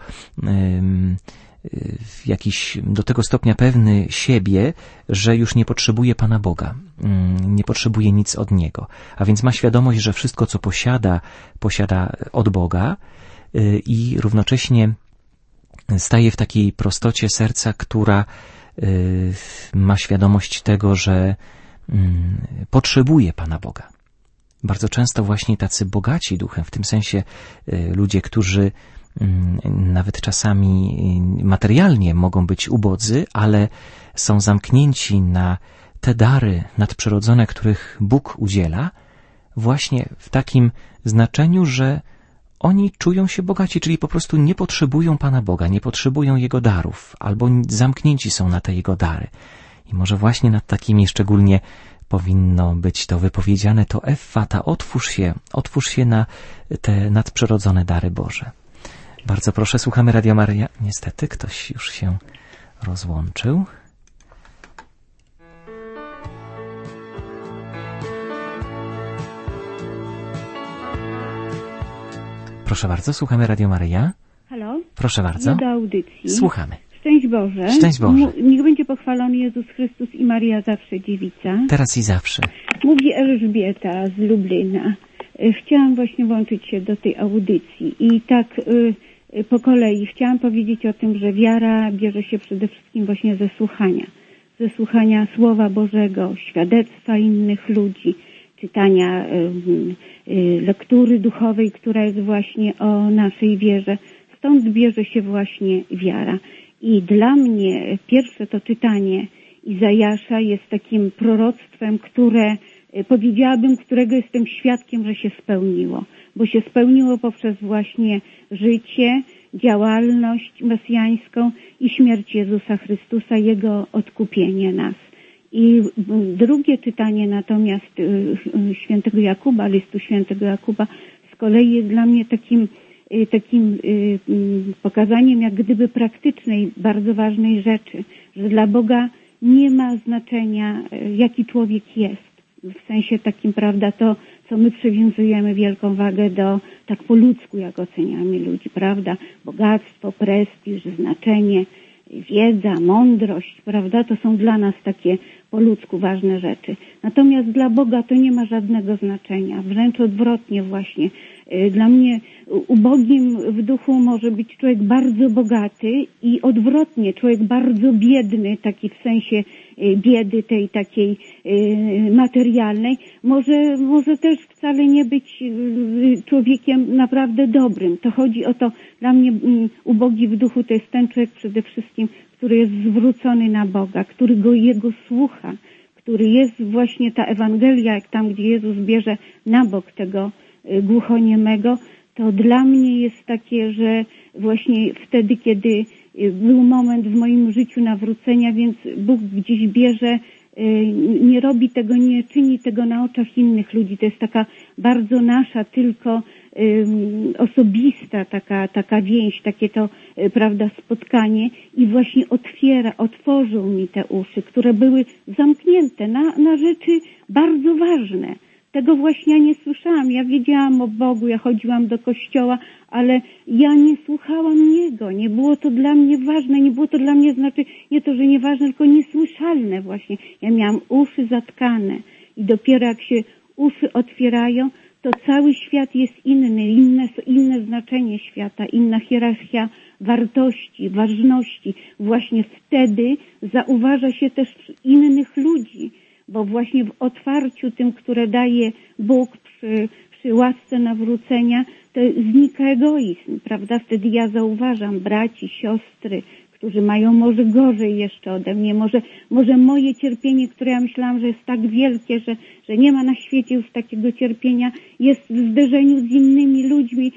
jakiś do tego stopnia pewny siebie, że już nie potrzebuje Pana Boga, nie potrzebuje nic od Niego, a więc ma świadomość, że wszystko, co posiada od Boga i równocześnie staje w takiej prostocie serca, która ma świadomość tego, że potrzebuje Pana Boga. Bardzo często właśnie tacy bogaci duchem, w tym sensie ludzie, którzy nawet czasami materialnie mogą być ubodzy, ale są zamknięci na te dary nadprzyrodzone, których Bóg udziela, właśnie w takim znaczeniu, że oni czują się bogaci, czyli po prostu nie potrzebują Pana Boga, nie potrzebują Jego darów, albo zamknięci są na te Jego dary. I może właśnie nad takimi szczególnie powinno być to wypowiedziane, to Effata, otwórz się na te nadprzyrodzone dary Boże. Bardzo proszę, słuchamy Radio Maryja. Niestety, ktoś już się rozłączył. Proszę bardzo, słuchamy Radio Maryja. Halo? Proszę bardzo. Do audycji. Słuchamy. Szczęść Boże. Szczęść Boże. Niech będzie pochwalony Jezus Chrystus i Maria zawsze dziewica. Teraz i zawsze. Mówi Elżbieta z Lublina. Chciałam właśnie włączyć się do tej audycji i tak po kolei chciałam powiedzieć o tym, że wiara bierze się przede wszystkim właśnie ze słuchania Słowa Bożego, świadectwa innych ludzi, czytania lektury duchowej, która jest właśnie o naszej wierze. Stąd bierze się właśnie wiara. I dla mnie pierwsze to czytanie Izajasza jest takim proroctwem, które powiedziałabym, którego jestem świadkiem, że się spełniło. Bo się spełniło poprzez właśnie życie, działalność mesjańską i śmierć Jezusa Chrystusa, Jego odkupienie nas. I drugie czytanie natomiast świętego Jakuba, listu świętego Jakuba z kolei jest dla mnie takim pokazaniem jak gdyby praktycznej, bardzo ważnej rzeczy, że dla Boga nie ma znaczenia, jaki człowiek jest. W sensie takim, prawda, to, co my przywiązujemy wielką wagę do, tak po ludzku, jak oceniamy ludzi, prawda, bogactwo, prestiż, znaczenie, wiedza, mądrość, prawda, to są dla nas takie po ludzku ważne rzeczy. Natomiast dla Boga to nie ma żadnego znaczenia, wręcz odwrotnie właśnie. Dla mnie ubogim w duchu może być człowiek bardzo bogaty i odwrotnie, człowiek bardzo biedny, taki w sensie biedy tej takiej materialnej, może też wcale nie być człowiekiem naprawdę dobrym. To chodzi o to, dla mnie ubogi w duchu to jest ten człowiek przede wszystkim, który jest zwrócony na Boga, który Jego słucha, który jest właśnie ta Ewangelia, jak tam, gdzie Jezus bierze na bok tego głuchoniemego, to dla mnie jest takie, że właśnie wtedy, kiedy był moment w moim życiu nawrócenia, więc Bóg gdzieś bierze, nie robi tego, nie czyni tego na oczach innych ludzi. To jest taka bardzo nasza, tylko osobista taka więź, takie to, prawda, spotkanie i właśnie otworzył mi te uszy, które były zamknięte na rzeczy bardzo ważne. Tego właśnie ja nie słyszałam. Ja wiedziałam o Bogu, ja chodziłam do kościoła, ale ja nie słuchałam Niego. Nie było to dla mnie ważne, nie było to dla mnie, znaczy nie to, że nieważne, tylko niesłyszalne właśnie. Ja miałam uszy zatkane i dopiero jak się uszy otwierają, to cały świat jest inny, inne znaczenie świata, inna hierarchia wartości, ważności. Właśnie wtedy zauważa się też innych ludzi, bo właśnie w otwarciu tym, które daje Bóg przy łasce nawrócenia, to znika egoizm, prawda? Wtedy ja zauważam braci, siostry, którzy mają może gorzej jeszcze ode mnie, może moje cierpienie, które ja myślałam, że jest tak wielkie, że nie ma na świecie już takiego cierpienia, jest w zderzeniu z innymi ludźmi,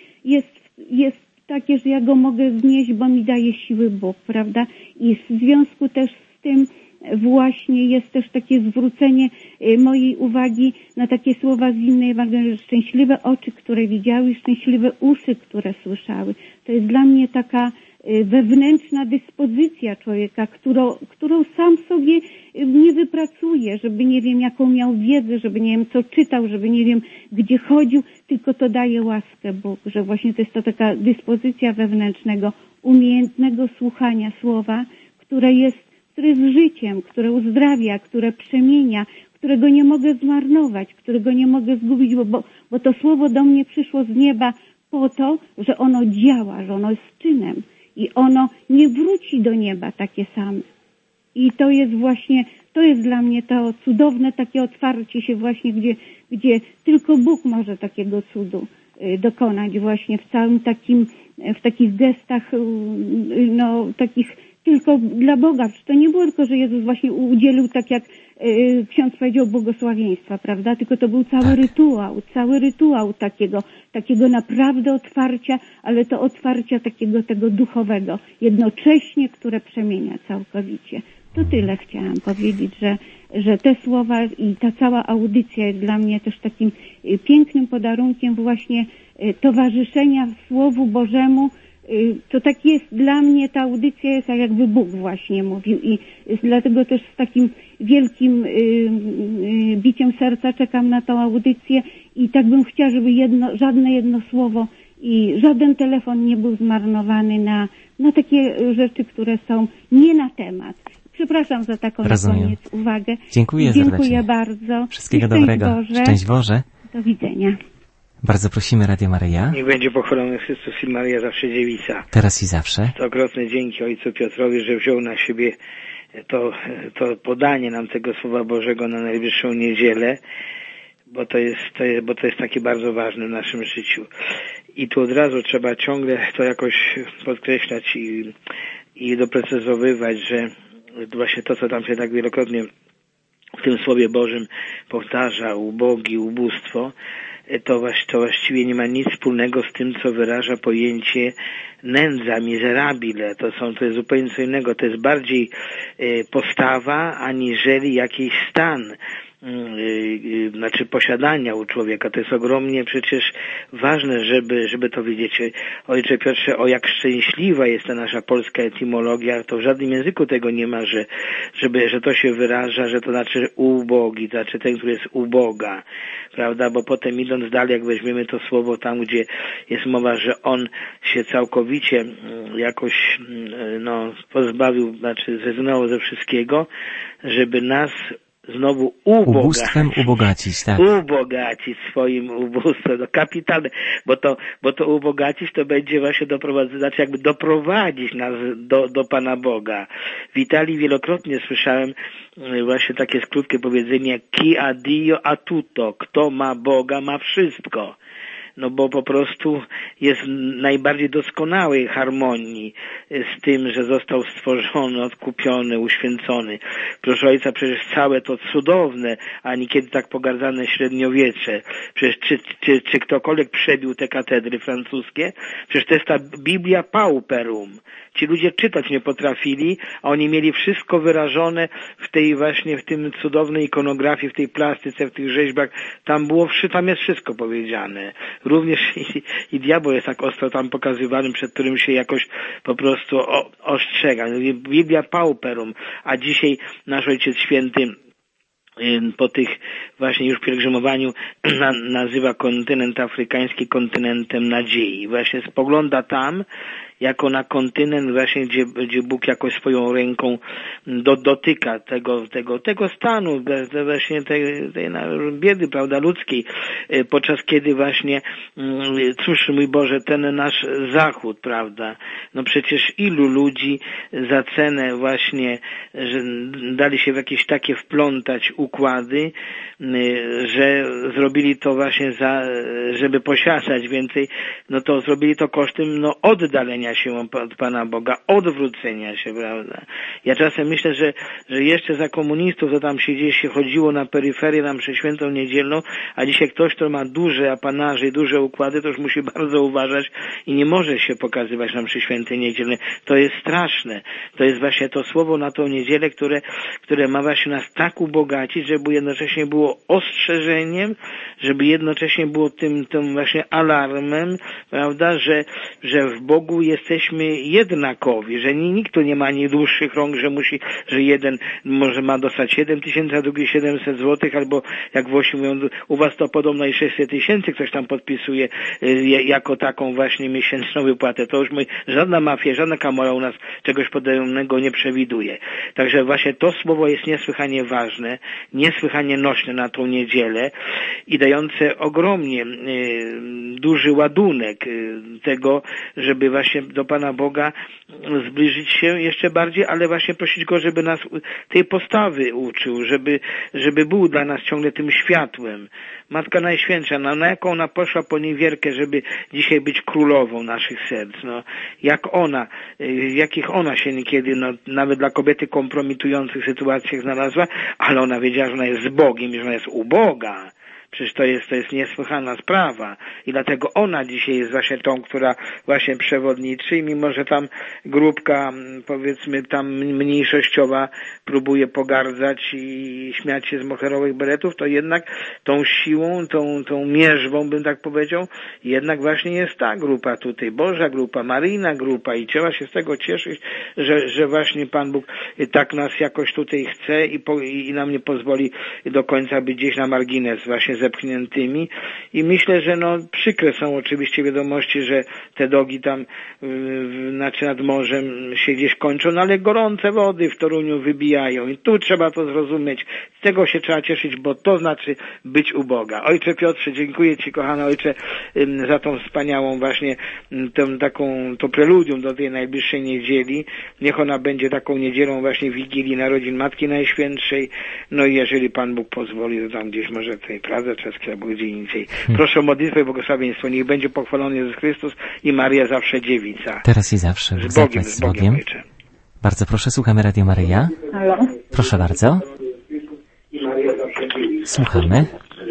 jest takie, że ja go mogę znieść, bo mi daje siły Bóg, prawda? I w związku też z tym właśnie jest też takie zwrócenie mojej uwagi na takie słowa z innej Ewangelii, szczęśliwe oczy, które widziały, szczęśliwe uszy, które słyszały. To jest dla mnie taka wewnętrzna dyspozycja człowieka, którą sam sobie nie wypracuje, żeby nie wiem jaką miał wiedzę, żeby nie wiem co czytał, żeby nie wiem gdzie chodził, tylko to daje łaskę Bóg, że właśnie to jest to taka dyspozycja wewnętrznego, umiejętnego słuchania słowa, które jest życiem, które uzdrawia, które przemienia, którego nie mogę zmarnować, którego nie mogę zgubić, bo to słowo do mnie przyszło z nieba po to, że ono działa, że ono jest czynem i ono nie wróci do nieba takie same. I to jest właśnie, to jest dla mnie to cudowne takie otwarcie się właśnie, gdzie tylko Bóg może takiego cudu dokonać właśnie w całym w takich gestach, no takich tylko dla Boga. To nie było tylko, że Jezus właśnie udzielił, tak jak ksiądz powiedział, błogosławieństwa, prawda? Tylko to był cały rytuał takiego naprawdę otwarcia, ale to otwarcia takiego tego duchowego, jednocześnie, które przemienia całkowicie. To tyle chciałam powiedzieć, że te słowa i ta cała audycja jest dla mnie też takim pięknym podarunkiem właśnie towarzyszenia Słowu Bożemu. To tak jest dla mnie, ta audycja jest jak jakby Bóg właśnie mówił i dlatego też z takim wielkim biciem serca czekam na tą audycję i tak bym chciała, żeby żadne jedno słowo i żaden telefon nie był zmarnowany na takie rzeczy, które są nie na temat. Przepraszam za taką na koniec uwagę. Dziękuję serdecznie. Bardzo. Wszystkiego dobrego. Boże. Szczęść Boże. Do widzenia. Bardzo prosimy Radio Maryja. Niech będzie pochwalony Chrystus i Maryja zawsze dziewica. Teraz i zawsze. Stokrotne dzięki Ojcu Piotrowi, że wziął na siebie to podanie nam tego Słowa Bożego na najbliższą niedzielę, bo to jest takie bardzo ważne w naszym życiu. I tu od razu trzeba ciągle to jakoś podkreślać i doprecyzowywać, że właśnie to, co tam się tak wielokrotnie w tym Słowie Bożym powtarza, ubogi, ubóstwo, to właściwie nie ma nic wspólnego z tym, co wyraża pojęcie nędza, miserabile. To jest zupełnie co innego. To jest bardziej postawa, aniżeli jakiś stan, znaczy posiadania u człowieka. To jest ogromnie przecież ważne, żeby to widzieć. Ojcze Piotrze, o jak szczęśliwa jest ta nasza polska etymologia, to w żadnym języku tego nie ma, że to się wyraża, że to znaczy ubogi, to znaczy ten, który jest uboga, prawda, bo potem idąc dalej, jak weźmiemy to słowo tam, gdzie jest mowa, że on się całkowicie jakoś pozbawił, znaczy zrezygnował ze wszystkiego, żeby nas znowu ubóstwem ubogacić, tak. Ubogacić swoim ubóstwem, kapitalne, bo to ubogacić to będzie właśnie doprowadzić nas do Pana Boga. W Italii wielokrotnie słyszałem właśnie takie krótkie powiedzenie chi ha Dio ha tutto, kto ma Boga ma wszystko. No bo po prostu jest najbardziej doskonałej harmonii z tym, że został stworzony, odkupiony, uświęcony. Proszę Ojca, przecież całe to cudowne, a niekiedy tak pogardzane średniowiecze. Przecież czy ktokolwiek przebił te katedry francuskie? Przecież to jest ta Biblia Pauperum. Ci ludzie czytać nie potrafili, a oni mieli wszystko wyrażone w tym cudownej ikonografii, w tej plastyce, w tych rzeźbach. Tam jest wszystko powiedziane. Również i diabeł jest tak ostro tam pokazywanym, przed którym się jakoś po prostu ostrzega. Biblia Pauperum, a dzisiaj nasz Ojciec Święty po tych właśnie już pielgrzymowaniu nazywa kontynent afrykański kontynentem nadziei. Właśnie spogląda tam jako na kontynent właśnie, gdzie Bóg jakoś swoją ręką dotyka tego stanu, właśnie tej biedy, prawda, ludzkiej, podczas kiedy właśnie, cóż, mój Boże, ten nasz Zachód, prawda, no przecież ilu ludzi za cenę właśnie, że dali się w jakieś takie wplątać układy, że zrobili to właśnie żeby posiadać więcej, no to zrobili to kosztem, oddalenia się od Pana Boga, odwrócenia się, prawda. Ja czasem myślę, że jeszcze za komunistów to tam się chodziło na peryferię, na mszę świętą niedzielną, a dzisiaj ktoś, kto ma duże apanaże i duże układy, to już musi bardzo uważać i nie może się pokazywać na mszy świętej niedzielnej. To jest straszne. To jest właśnie to słowo na tą niedzielę, które ma właśnie nas tak ubogacić, żeby jednocześnie było ostrzeżeniem, żeby jednocześnie było tym właśnie alarmem, prawda, że w Bogu jesteśmy jednakowi, że nikt tu nie ma ani dłuższych rąk, że jeden może ma dostać 7 000, a drugi 700 złotych, albo jak Włosi mówią, u was to podobno i 600 000 ktoś tam podpisuje jako taką właśnie miesięczną wypłatę. To już żadna mafia, żadna kamora u nas czegoś podobnego nie przewiduje. Także właśnie to słowo jest niesłychanie ważne, niesłychanie nośne na tą niedzielę i dające ogromnie duży ładunek tego, żeby właśnie do Pana Boga zbliżyć się jeszcze bardziej, ale właśnie prosić Go, żeby nas tej postawy uczył, żeby był dla nas ciągle tym światłem. Matka Najświętsza, na jaką ona poszła poniewierkę, żeby dzisiaj być królową naszych serc, w jakich ona się niekiedy, nawet dla kobiety kompromitujących sytuacjach znalazła, ale ona wiedziała, że ona jest z Bogiem i że ona jest uboga. Przecież to jest niesłychana sprawa i dlatego ona dzisiaj jest właśnie tą, która właśnie przewodniczy i mimo, że tam grupka, powiedzmy tam mniejszościowa próbuje pogardzać i śmiać się z moherowych beretów, to jednak tą siłą, tą mierzwą, bym tak powiedział, jednak właśnie jest ta grupa tutaj, Boża grupa, Maryjna grupa i trzeba się z tego cieszyć, że właśnie Pan Bóg tak nas jakoś tutaj chce i nam nie pozwoli do końca być gdzieś na margines właśnie zepchniętymi i myślę, że no przykre są oczywiście wiadomości, że te dogi tam znaczy nad morzem się gdzieś kończą, no ale gorące wody w Toruniu wybijają i tu trzeba to zrozumieć. Z tego się trzeba cieszyć, bo to znaczy być u Boga. Ojcze Piotrze, dziękuję Ci, kochany Ojcze, za tą wspaniałą właśnie to preludium do tej najbliższej niedzieli. Niech ona będzie taką niedzielą właśnie Wigilii Narodzin Matki Najświętszej. No i jeżeli Pan Bóg pozwoli, to tam gdzieś może w tej Pradze czeskiej albo gdzie indziej. Proszę o modlitwę i błogosławieństwo. Niech będzie pochwalony Jezus Chrystus i Maria zawsze dziewica. Teraz i zawsze. Z Bogiem. Ojcze. Bardzo proszę, słuchamy Radio Maryja. Halo? Proszę bardzo. Słuchamy.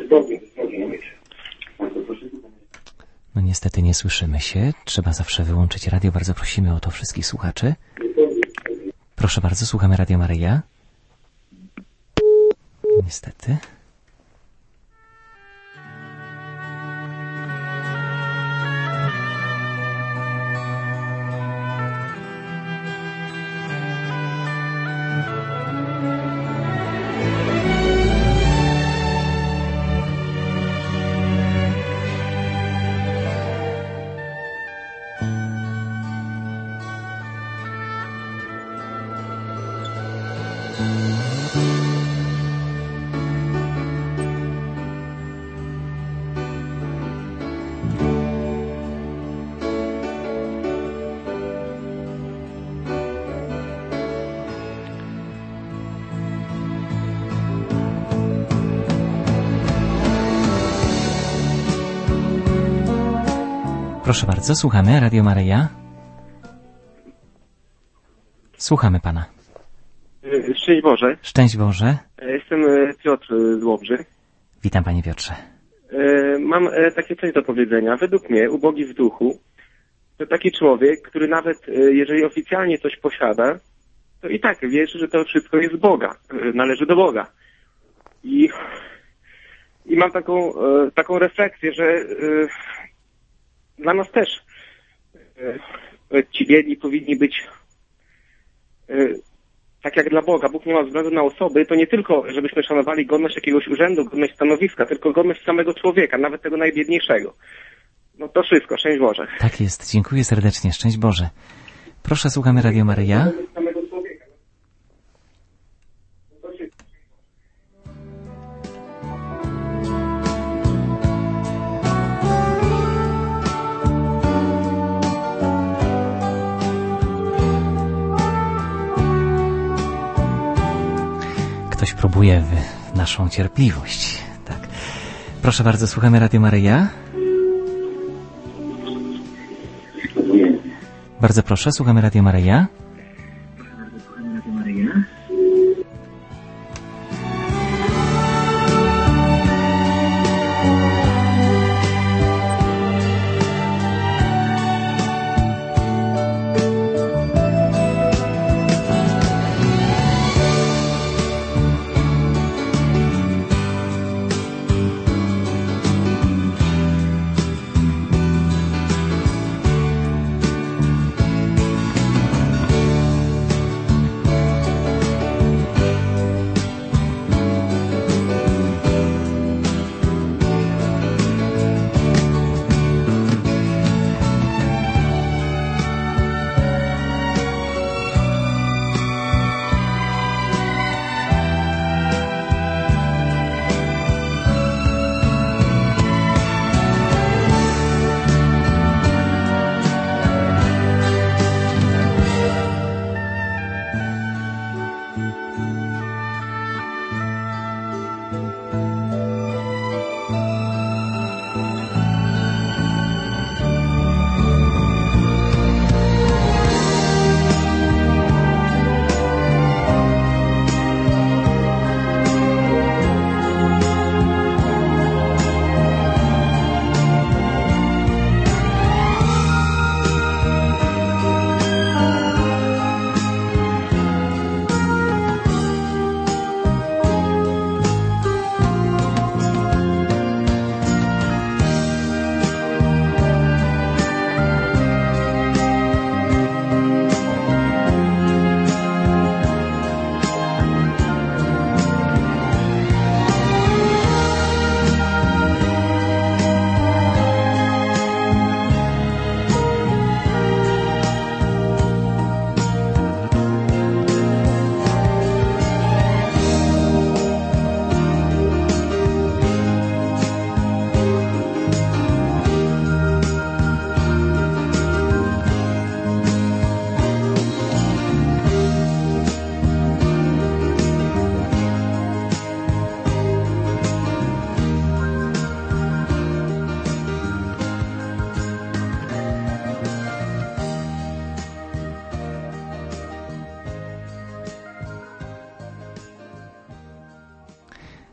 No niestety nie słyszymy się. Trzeba zawsze wyłączyć radio. Bardzo prosimy o to wszystkich słuchaczy. Proszę bardzo, słuchamy Radio Maryja. Niestety. Proszę bardzo, słuchamy Radio Maryja. Słuchamy Pana. Szczęść Boże. Szczęść Boże. Jestem Piotr z Łobrzy. Witam Panie Piotrze. Mam takie coś do powiedzenia. Według mnie ubogi w duchu to taki człowiek, który nawet jeżeli oficjalnie coś posiada, to i tak wierzy, że to wszystko jest Boga, należy do Boga. I mam taką refleksję, że dla nas też ci biedni powinni być tak jak dla Boga. Bóg nie ma względu na osoby, to nie tylko, żebyśmy szanowali godność jakiegoś urzędu, godność stanowiska, tylko godność samego człowieka, nawet tego najbiedniejszego. No to wszystko. Szczęść Boże. Tak jest. Dziękuję serdecznie. Szczęść Boże. Proszę, słuchamy Radio Maryja. Ktoś próbuje w naszą cierpliwość. Tak. Proszę bardzo, słuchamy Radio Maryja. Bardzo proszę, słuchamy Radio Maryja.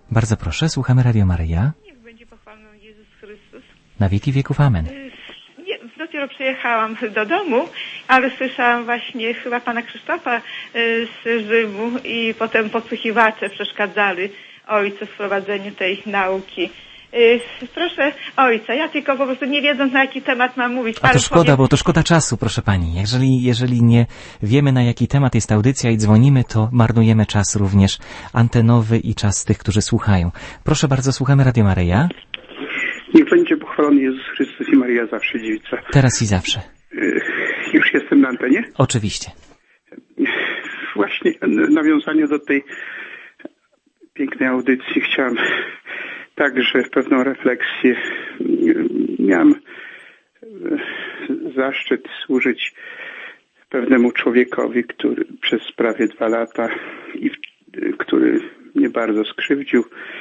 Bardzo proszę, słuchamy Radio Maryja. Niech będzie pochwalony Jezus Chrystus. Na wieki wieków, amen. Dopiero przyjechałam do domu, ale słyszałam właśnie chyba pana Krzysztofa z Rzymu i potem podsłuchiwacze przeszkadzali ojcu w prowadzeniu tej nauki. Proszę ojca, ja tylko po prostu nie wiedząc, na jaki temat mam mówić. A to szkoda, bo to szkoda czasu, proszę pani. Jeżeli nie wiemy, na jaki temat jest audycja i dzwonimy, to marnujemy czas również antenowy i czas tych, którzy słuchają. Proszę bardzo, słuchamy Radio Maryja. Niech będzie pochwalony Jezus Chrystus i Maryja zawsze dziewica. Teraz i zawsze. Już jestem na antenie? Oczywiście. Właśnie nawiązanie do tej pięknej audycji chciałem także pewną refleksję. Miałem zaszczyt służyć pewnemu człowiekowi, który przez prawie 2 lata który mnie bardzo skrzywdził.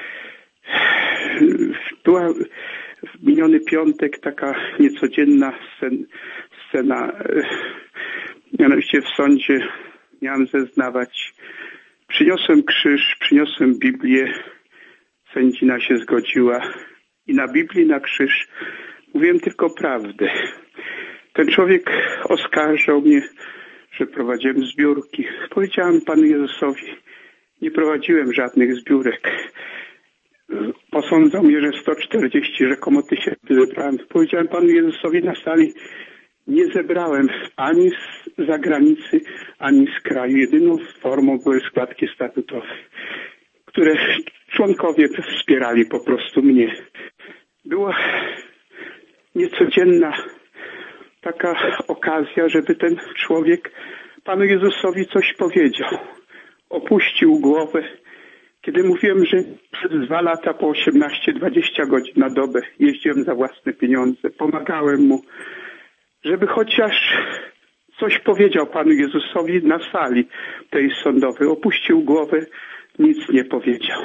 Była w miniony piątek taka niecodzienna scena. Mianowicie w sądzie miałem zeznawać. Przyniosłem krzyż, przyniosłem Biblię. Sędzina się zgodziła i na Biblii, na krzyż mówiłem tylko prawdę. Ten człowiek oskarżał mnie, że prowadziłem zbiórki. Powiedziałem Panu Jezusowi, nie prowadziłem żadnych zbiórek. Posądzał mnie, że 140 rzekomo tysięcy zebrałem. Powiedziałem Panu Jezusowi na sali, nie zebrałem ani z zagranicy, ani z kraju. Jedyną formą były składki statutowe, które członkowie wspierali po prostu mnie. Była niecodzienna taka okazja, żeby ten człowiek Panu Jezusowi coś powiedział. Opuścił głowę. Kiedy mówiłem, że przez 2 lata po 18-20 godzin na dobę jeździłem za własne pieniądze, pomagałem mu, żeby chociaż coś powiedział Panu Jezusowi na sali tej sądowej. Opuścił głowę, nic nie powiedział.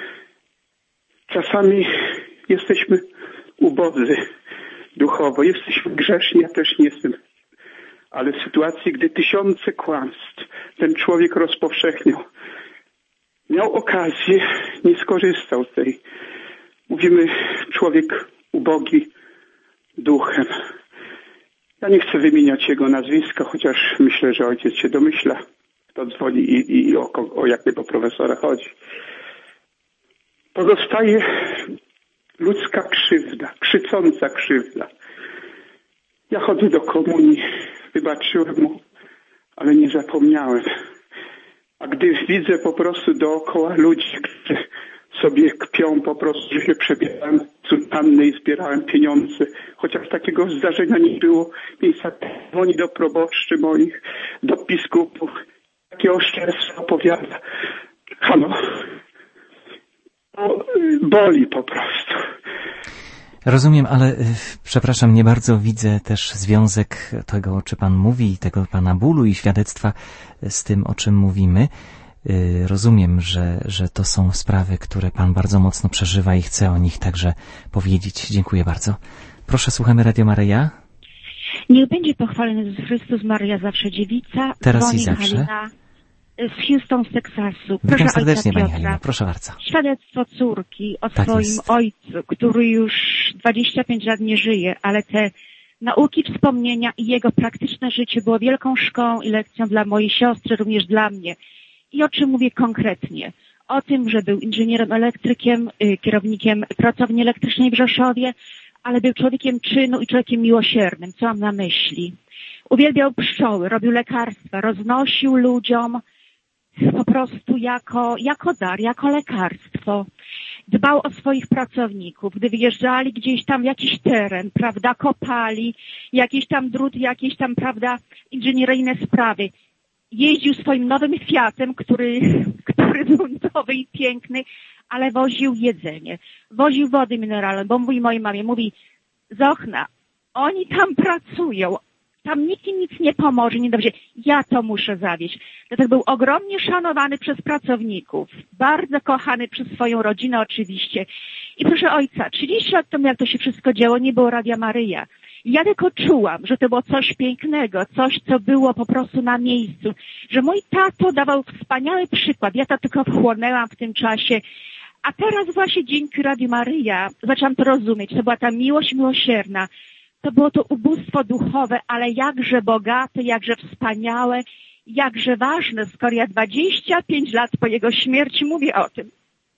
Czasami jesteśmy ubodzy duchowo, jesteśmy grzeszni, ja też nie jestem. Ale w sytuacji, gdy tysiące kłamstw ten człowiek rozpowszechniał, miał okazję, nie skorzystał z tej. Mówimy, człowiek ubogi duchem. Ja nie chcę wymieniać jego nazwiska, chociaż myślę, że ojciec się domyśla, kto dzwoni i o jakiego profesora chodzi. Pozostaje ludzka krzywda, krzycząca krzywda. Ja chodzę do komunii, wybaczyłem mu, ale nie zapomniałem. A gdy widzę po prostu dookoła ludzi, którzy sobie kpią po prostu, że się przebierałem sutannę i zbierałem pieniądze, chociaż takiego zdarzenia nie było, miejsca dzwoni do proboszczy moich, do biskupów, takie oszczerstwo opowiada. Halo, boli po prostu. Rozumiem, ale przepraszam, nie bardzo widzę też związek tego, o czym Pan mówi, tego Pana bólu i świadectwa z tym, o czym mówimy. Rozumiem, że to są sprawy, które Pan bardzo mocno przeżywa i chce o nich także powiedzieć. Dziękuję bardzo. Proszę, słuchamy Radio Maryja. Niech będzie pochwalony Jezus Chrystus, Maryja zawsze dziewica. Teraz i zawsze. Halina z Houston, z Teksasu. Witam serdecznie, Pani Halino, proszę bardzo. Świadectwo córki o Tak swoim jest. ojcu, który już 25 lat nie żyje, ale te nauki, wspomnienia i jego praktyczne życie było wielką szkołą i lekcją dla mojej siostry, również dla mnie. I o czym mówię konkretnie? O tym, że był inżynierem elektrykiem, kierownikiem pracowni elektrycznej w Rzeszowie, ale był człowiekiem czynu i człowiekiem miłosiernym. Co mam na myśli? Uwielbiał pszczoły, robił lekarstwa, roznosił ludziom po prostu jako dar, jako lekarstwo. Dbał o swoich pracowników. Gdy wyjeżdżali gdzieś tam w jakiś teren, prawda, kopali, jakiś tam drut, jakieś tam, prawda, inżynieryjne sprawy. Jeździł swoim nowym Fiatem, który był nowy i piękny, ale woził jedzenie, woził wody mineralne, bo mówi mojej mamie, mówi, Zochna, oni tam pracują, tam nikt im nic nie pomoże, nie dobrze, ja to muszę zawieźć. Dlatego był ogromnie szanowany przez pracowników, bardzo kochany przez swoją rodzinę oczywiście. I proszę ojca, 30 lat temu, jak to się wszystko działo, nie było Radia Maryja. Ja tylko czułam, że to było coś pięknego, coś, co było po prostu na miejscu, że mój tato dawał wspaniały przykład. Ja to tylko wchłonęłam w tym czasie, A teraz właśnie dzięki Radiu Maryja zaczęłam to rozumieć. To była ta miłość miłosierna. To było to ubóstwo duchowe, ale jakże bogate, jakże wspaniałe, jakże ważne, skoro ja 25 lat po jego śmierci mówię o tym.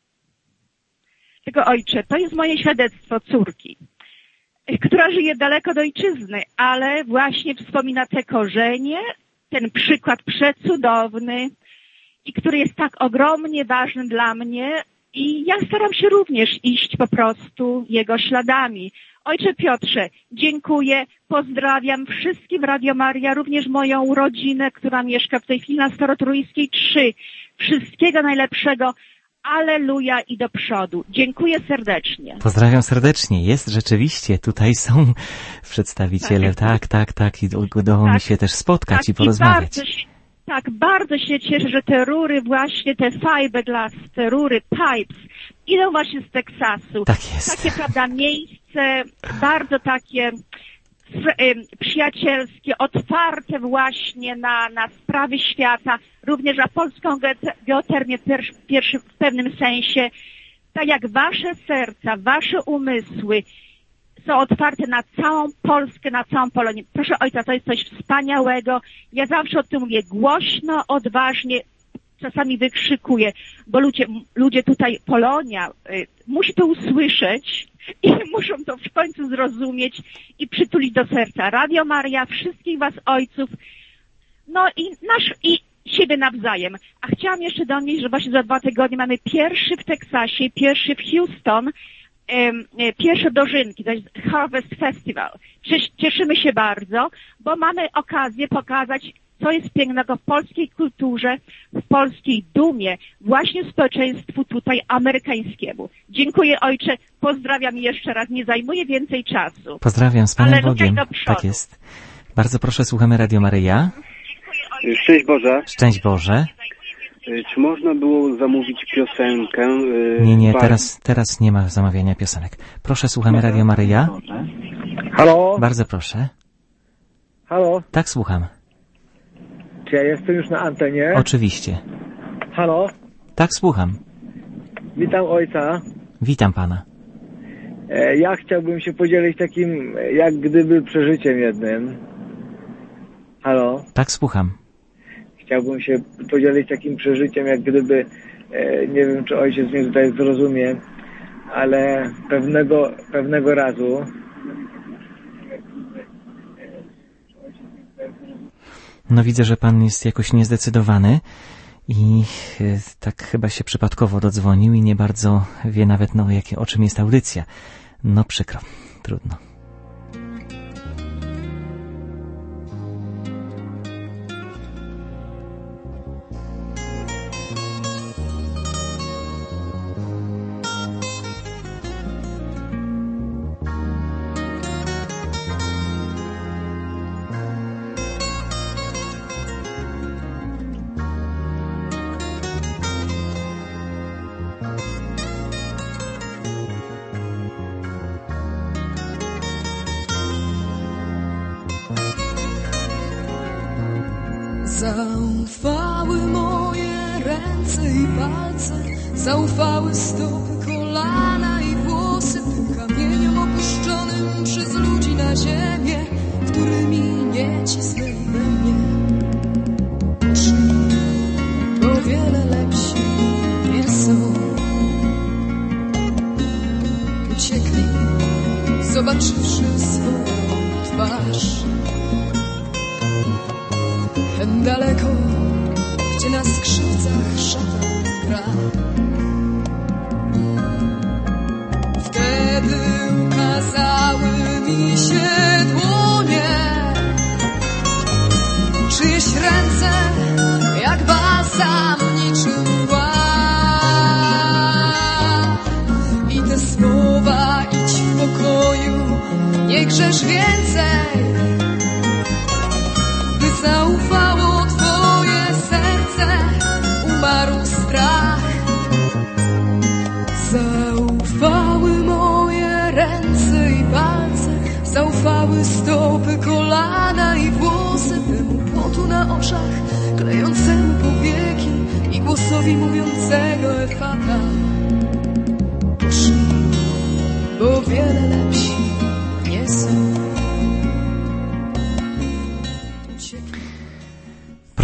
Tylko ojcze, to jest moje świadectwo córki, która żyje daleko od ojczyzny, ale właśnie wspomina te korzenie, ten przykład przecudowny i który jest tak ogromnie ważny dla mnie i ja staram się również iść po prostu jego śladami. Ojcze Piotrze, dziękuję, pozdrawiam wszystkim Radio Maria, również moją rodzinę, która mieszka w tej chwili na Starotrójskiej 3. Wszystkiego najlepszego. Alleluja i do przodu. Dziękuję serdecznie. Pozdrawiam serdecznie. Jest rzeczywiście, tutaj są przedstawiciele. Tak. I udało mi się też spotkać i porozmawiać. Bardzo się cieszę, że te rury właśnie, te fiberglass, te rury, pipes, idą właśnie z Teksasu. Tak jest. Takie, prawda, miejsce bardzo takie przyjacielskie, otwarte właśnie na sprawy świata, również na polską geotermię w pewnym sensie. Tak jak wasze serca, wasze umysły są otwarte na całą Polskę, na całą Polonię. Proszę ojca, to jest coś wspaniałego. Ja zawsze o tym mówię głośno, odważnie, czasami wykrzykuję, bo ludzie tutaj, Polonia, musi to usłyszeć i muszą to w końcu zrozumieć i przytulić do serca. Radio Maria, wszystkich was ojców, no i siebie nawzajem. A chciałam jeszcze donieść, że właśnie za 2 tygodnie mamy pierwszy w Teksasie, pierwszy w Houston, pierwsze dożynki, to jest Harvest Festival. Cieszymy się bardzo, bo mamy okazję pokazać, co jest pięknego w polskiej kulturze, w polskiej dumie, właśnie społeczeństwu tutaj amerykańskiemu. Dziękuję ojcze, pozdrawiam jeszcze raz, nie zajmuję więcej czasu. Pozdrawiam, z Panem Bogiem. Tak jest. Bardzo proszę, słuchamy Radio Maryja. Szczęść Boże. Szczęść Boże. Czy można było zamówić piosenkę? Nie, teraz nie ma zamawiania piosenek. Proszę, słuchamy Radio Maryja. Halo? Bardzo proszę. Halo? Tak, słucham. Czy ja jestem już na antenie? Oczywiście. Halo? Tak, słucham. Witam ojca. Witam pana. Ja chciałbym się podzielić takim, jak gdyby, przeżyciem jednym. Halo? Tak, słucham. Chciałbym się podzielić takim przeżyciem, jak gdyby, nie wiem, czy ojciec mnie tutaj zrozumie, ale pewnego razu no widzę, że pan jest jakoś niezdecydowany i tak chyba się przypadkowo dodzwonił i nie bardzo wie nawet, o czym jest audycja. No przykro, trudno. Zaufały moje ręce i palce, zaufały stopy, kolana i włosy tym kamieniom opuszczonym przez ludzi na ziemię, którymi nie cisnęli we mnie. Poszli, bo wiele lepsi nie są. Uciekli, zobaczywszy swoją twarz. Hen daleko, gdzie na skrzypcach szatan gra. Wtedy ukazały mi się dłonie, czyjeś ręce jak balsam niczym mgła. I te słowa: idź w pokoju, nie grzesz więcej. Zaufało twoje serce, umarł strach. Zaufały moje ręce i palce, zaufały stopy, kolana i włosy temu potu na oczach, klejącemu powieki i głosowi mówiącego Efata.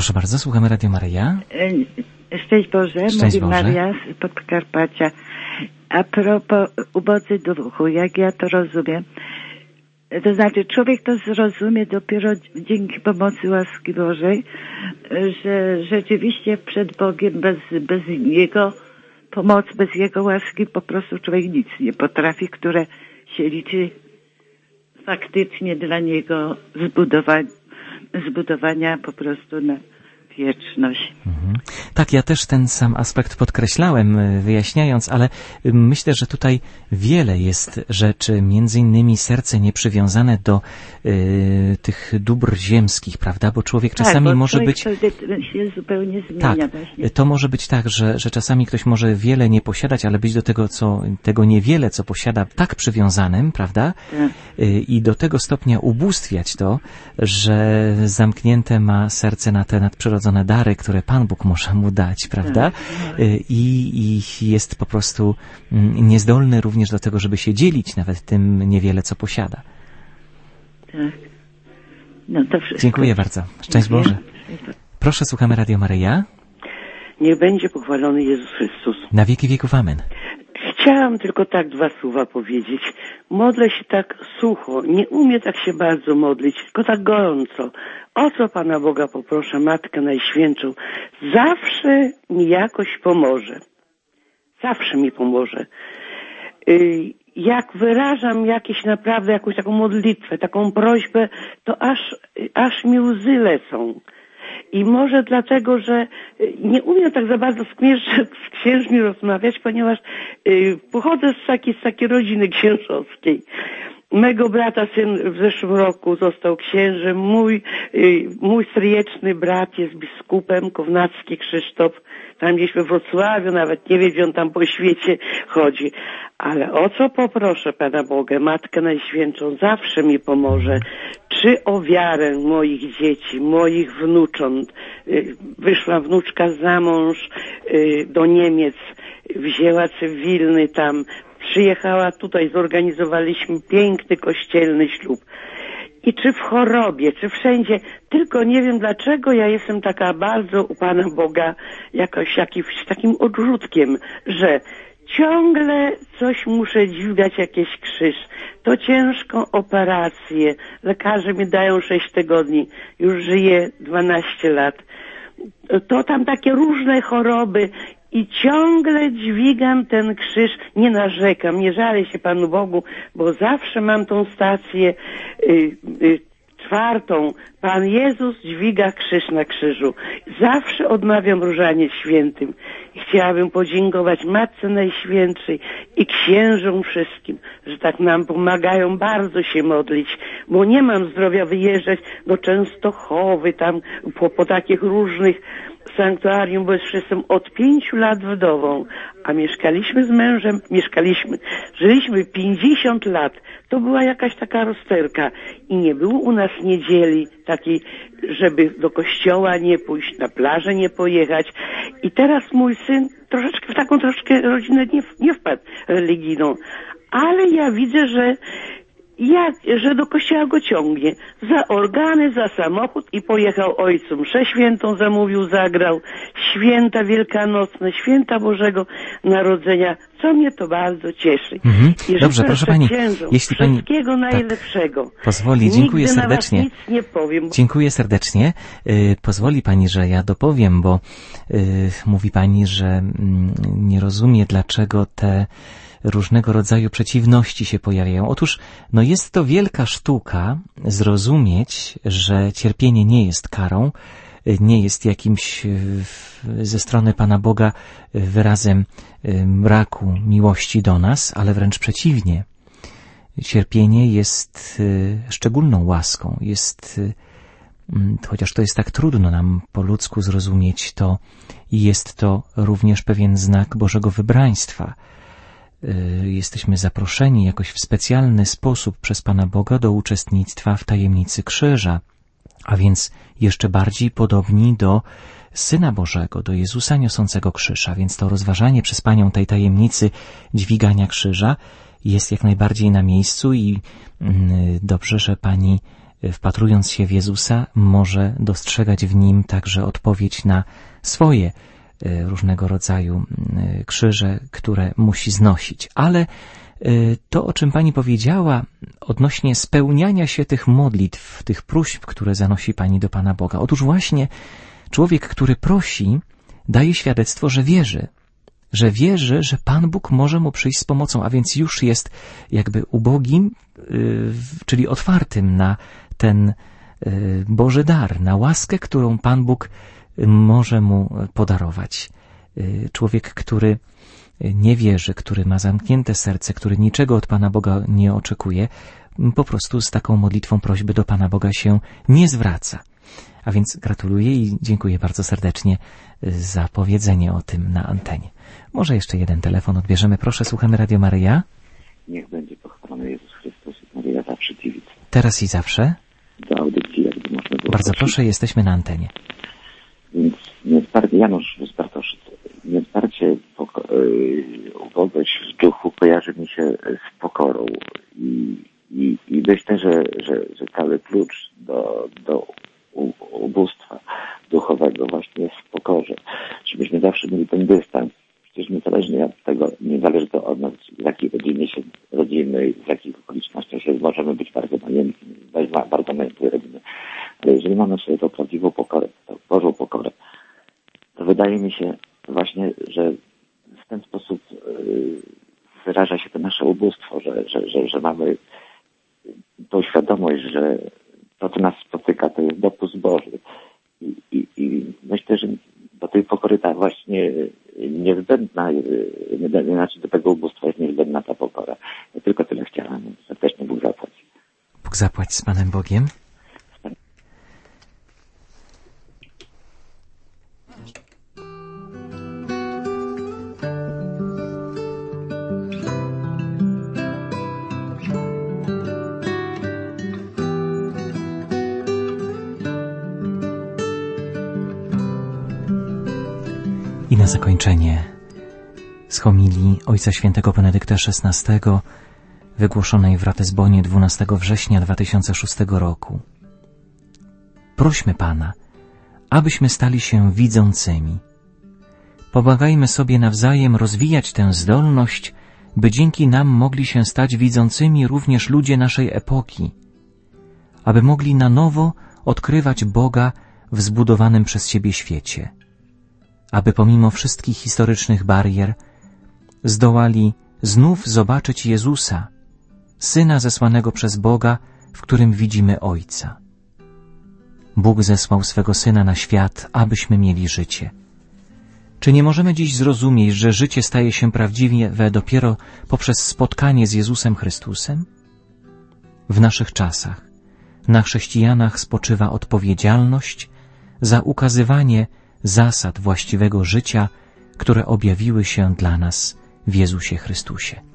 Proszę bardzo, słuchamy Radio Maryja. Szczęść Boże, Szczęść mówi Boże. Maria z Podkarpacia. A propos ubodzy duchu, jak ja to rozumiem, to znaczy człowiek to zrozumie dopiero dzięki pomocy łaski Bożej, że rzeczywiście przed Bogiem bez Jego pomocy, bez Jego łaski po prostu człowiek nic nie potrafi, które się liczy faktycznie dla Niego zbudowania po prostu na wieczność. Tak, ja też ten sam aspekt podkreślałem, wyjaśniając, ale myślę, że tutaj wiele jest rzeczy, między innymi serce nieprzywiązane do tych dóbr ziemskich, prawda? Bo człowiek czasami bo może być... się zupełnie zmienia Tak, właśnie. to może być tak, że czasami ktoś może wiele nie posiadać, ale być do tego niewiele, co posiada, tak przywiązanym, prawda? Tak. I do tego stopnia ubóstwiać to, że zamknięte ma serce na te nadprzyrodzone dary, które Pan Bóg może mu dać, prawda? I jest po prostu niezdolny również do tego, żeby się dzielić nawet tym niewiele, co posiada. Tak. No to wszystko. Dziękuję bardzo. Szczęść Boże. Proszę, słuchamy Radio Maryja. Niech będzie pochwalony Jezus Chrystus. Na wieki wieków amen. Chciałam tylko tak 2 słowa powiedzieć. Modlę się tak sucho, nie umiem tak się bardzo modlić, tylko tak gorąco. O co Pana Boga poproszę, Matkę Najświętszą, zawsze mi jakoś pomoże. Zawsze mi pomoże. Jak wyrażam jakąś taką modlitwę, taką prośbę, to aż mi łzy lecą. I może dlatego, że nie umiem tak za bardzo z księżmi rozmawiać, ponieważ pochodzę z takiej rodziny księżowskiej. Mego brata syn w zeszłym roku został księżem. Mój stryjeczny brat jest biskupem, Kownacki Krzysztof. Tam gdzieś we Wrocławiu, nawet nie wiem, gdzie on tam po świecie chodzi. Ale o co poproszę Pana Boga, Matkę Najświętszą, zawsze mi pomoże. Czy o wiarę moich dzieci, moich wnucząt. Wyszła wnuczka za mąż do Niemiec, wzięła cywilny tam, przyjechała tutaj, zorganizowaliśmy piękny kościelny ślub. I czy w chorobie, czy wszędzie, tylko nie wiem dlaczego ja jestem taka bardzo u Pana Boga jakimś takim odrzutkiem, że ciągle coś muszę dźwigać, jakiś krzyż. To ciężką operację. Lekarze mi dają 6 tygodni. Już żyję 12 lat. To tam takie różne choroby. I ciągle dźwigam ten krzyż, nie narzekam, nie żalę się Panu Bogu, bo zawsze mam tą stację 4. Pan Jezus dźwiga krzyż na krzyżu. Zawsze odmawiam różaniec świętym. I chciałabym podziękować Matce Najświętszej i księżom wszystkim, że tak nam pomagają bardzo się modlić, bo nie mam zdrowia wyjeżdżać do Częstochowy, tam po takich różnych sanktuarium, bo jestem od 5 lat wdową, a mieszkaliśmy z mężem, żyliśmy 50 lat. To była jakaś taka rozterka i nie było u nas niedzieli takiej, żeby do kościoła nie pójść, na plażę nie pojechać. I teraz mój syn w taką troszkę rodzinę nie wpadł religijną, ale ja widzę, że do kościoła go ciągnie. Za organy, za samochód i pojechał ojcu. Mszę świętą zamówił, zagrał. Święta wielkanocne, święta Bożego Narodzenia, co mnie to bardzo cieszy. I dobrze, proszę Pani, jeśli Pani... Wszystkiego najlepszego. Pozwoli, dziękuję Nigdy serdecznie. Na was nic nie powiem. Dziękuję serdecznie. Pozwoli Pani, że ja dopowiem, bo mówi Pani, że nie rozumie, dlaczego te różnego rodzaju przeciwności się pojawiają. Otóż, jest to wielka sztuka zrozumieć, że cierpienie nie jest karą, nie jest jakimś ze strony Pana Boga wyrazem braku miłości do nas, ale wręcz przeciwnie. Cierpienie jest szczególną łaską, chociaż to jest tak trudno nam po ludzku zrozumieć to, jest to również pewien znak Bożego wybraństwa. Jesteśmy zaproszeni jakoś w specjalny sposób przez Pana Boga do uczestnictwa w tajemnicy krzyża, a więc jeszcze bardziej podobni do Syna Bożego, do Jezusa niosącego krzyż. A więc to rozważanie przez Panią tej tajemnicy dźwigania krzyża jest jak najbardziej na miejscu i dobrze, że Pani wpatrując się w Jezusa, może dostrzegać w Nim także odpowiedź na swoje różnego rodzaju krzyże, które musi znosić. Ale to, o czym Pani powiedziała odnośnie spełniania się tych modlitw, tych próśb, które zanosi Pani do Pana Boga. Otóż właśnie człowiek, który prosi, daje świadectwo, że wierzy, że Pan Bóg może mu przyjść z pomocą, a więc już jest jakby ubogim, czyli otwartym na ten Boży dar, na łaskę, którą Pan Bóg może mu podarować. Człowiek, który nie wierzy, który ma zamknięte serce, który niczego od Pana Boga nie oczekuje, po prostu z taką modlitwą prośby do Pana Boga się nie zwraca. A więc gratuluję i dziękuję bardzo serdecznie za powiedzenie o tym na antenie. Może jeszcze jeden telefon odbierzemy. Proszę, słuchamy Radio Maryja. Niech będzie pochwalony Jezus Chrystus, Maryja zawsze dziwic. Teraz i zawsze. Do audycji, jakby można było. Bardzo proszę, jesteśmy na antenie. Więc niezparcie, Janusz Bartoszyc, niezparcie ubogość w duchu kojarzy mi się z pokorą i myślę, że cały klucz do ubóstwa duchowego właśnie jest w pokorze. Żebyśmy zawsze mieli ten dystans. Przecież niezależnie od tego, nie zależy to od nas, z jakiej rodziny się rodzimy, w jakich okolicznościach się możemy być bardzo majętni, bardzo mętnej rodziny. Ale jeżeli mamy sobie tą prawdziwą pokorę, tą Bożą pokorę, to wydaje mi się właśnie, że w ten sposób wyraża się to nasze ubóstwo, że mamy tą świadomość, że to, co nas spotyka, to jest dopust Boży. I myślę, że do tej pokory ta właśnie niezbędna, znaczy do tego ubóstwa jest niezbędna ta pokora. Ja tylko tyle chciałem. Serdecznie Bóg zapłać. Bóg zapłać z Panem Bogiem. I na zakończenie z homilii Ojca Świętego Benedykta XVI, wygłoszonej w Ratisbonie 12 września 2006 roku. Prośmy Pana, abyśmy stali się widzącymi. Pomagajmy sobie nawzajem rozwijać tę zdolność, by dzięki nam mogli się stać widzącymi również ludzie naszej epoki, aby mogli na nowo odkrywać Boga w zbudowanym przez siebie świecie, aby pomimo wszystkich historycznych barier zdołali znów zobaczyć Jezusa, Syna zesłanego przez Boga, w którym widzimy Ojca. Bóg zesłał swego Syna na świat, abyśmy mieli życie. Czy nie możemy dziś zrozumieć, że życie staje się prawdziwe dopiero poprzez spotkanie z Jezusem Chrystusem? W naszych czasach na chrześcijanach spoczywa odpowiedzialność za ukazywanie zasad właściwego życia, które objawiły się dla nas w Jezusie Chrystusie.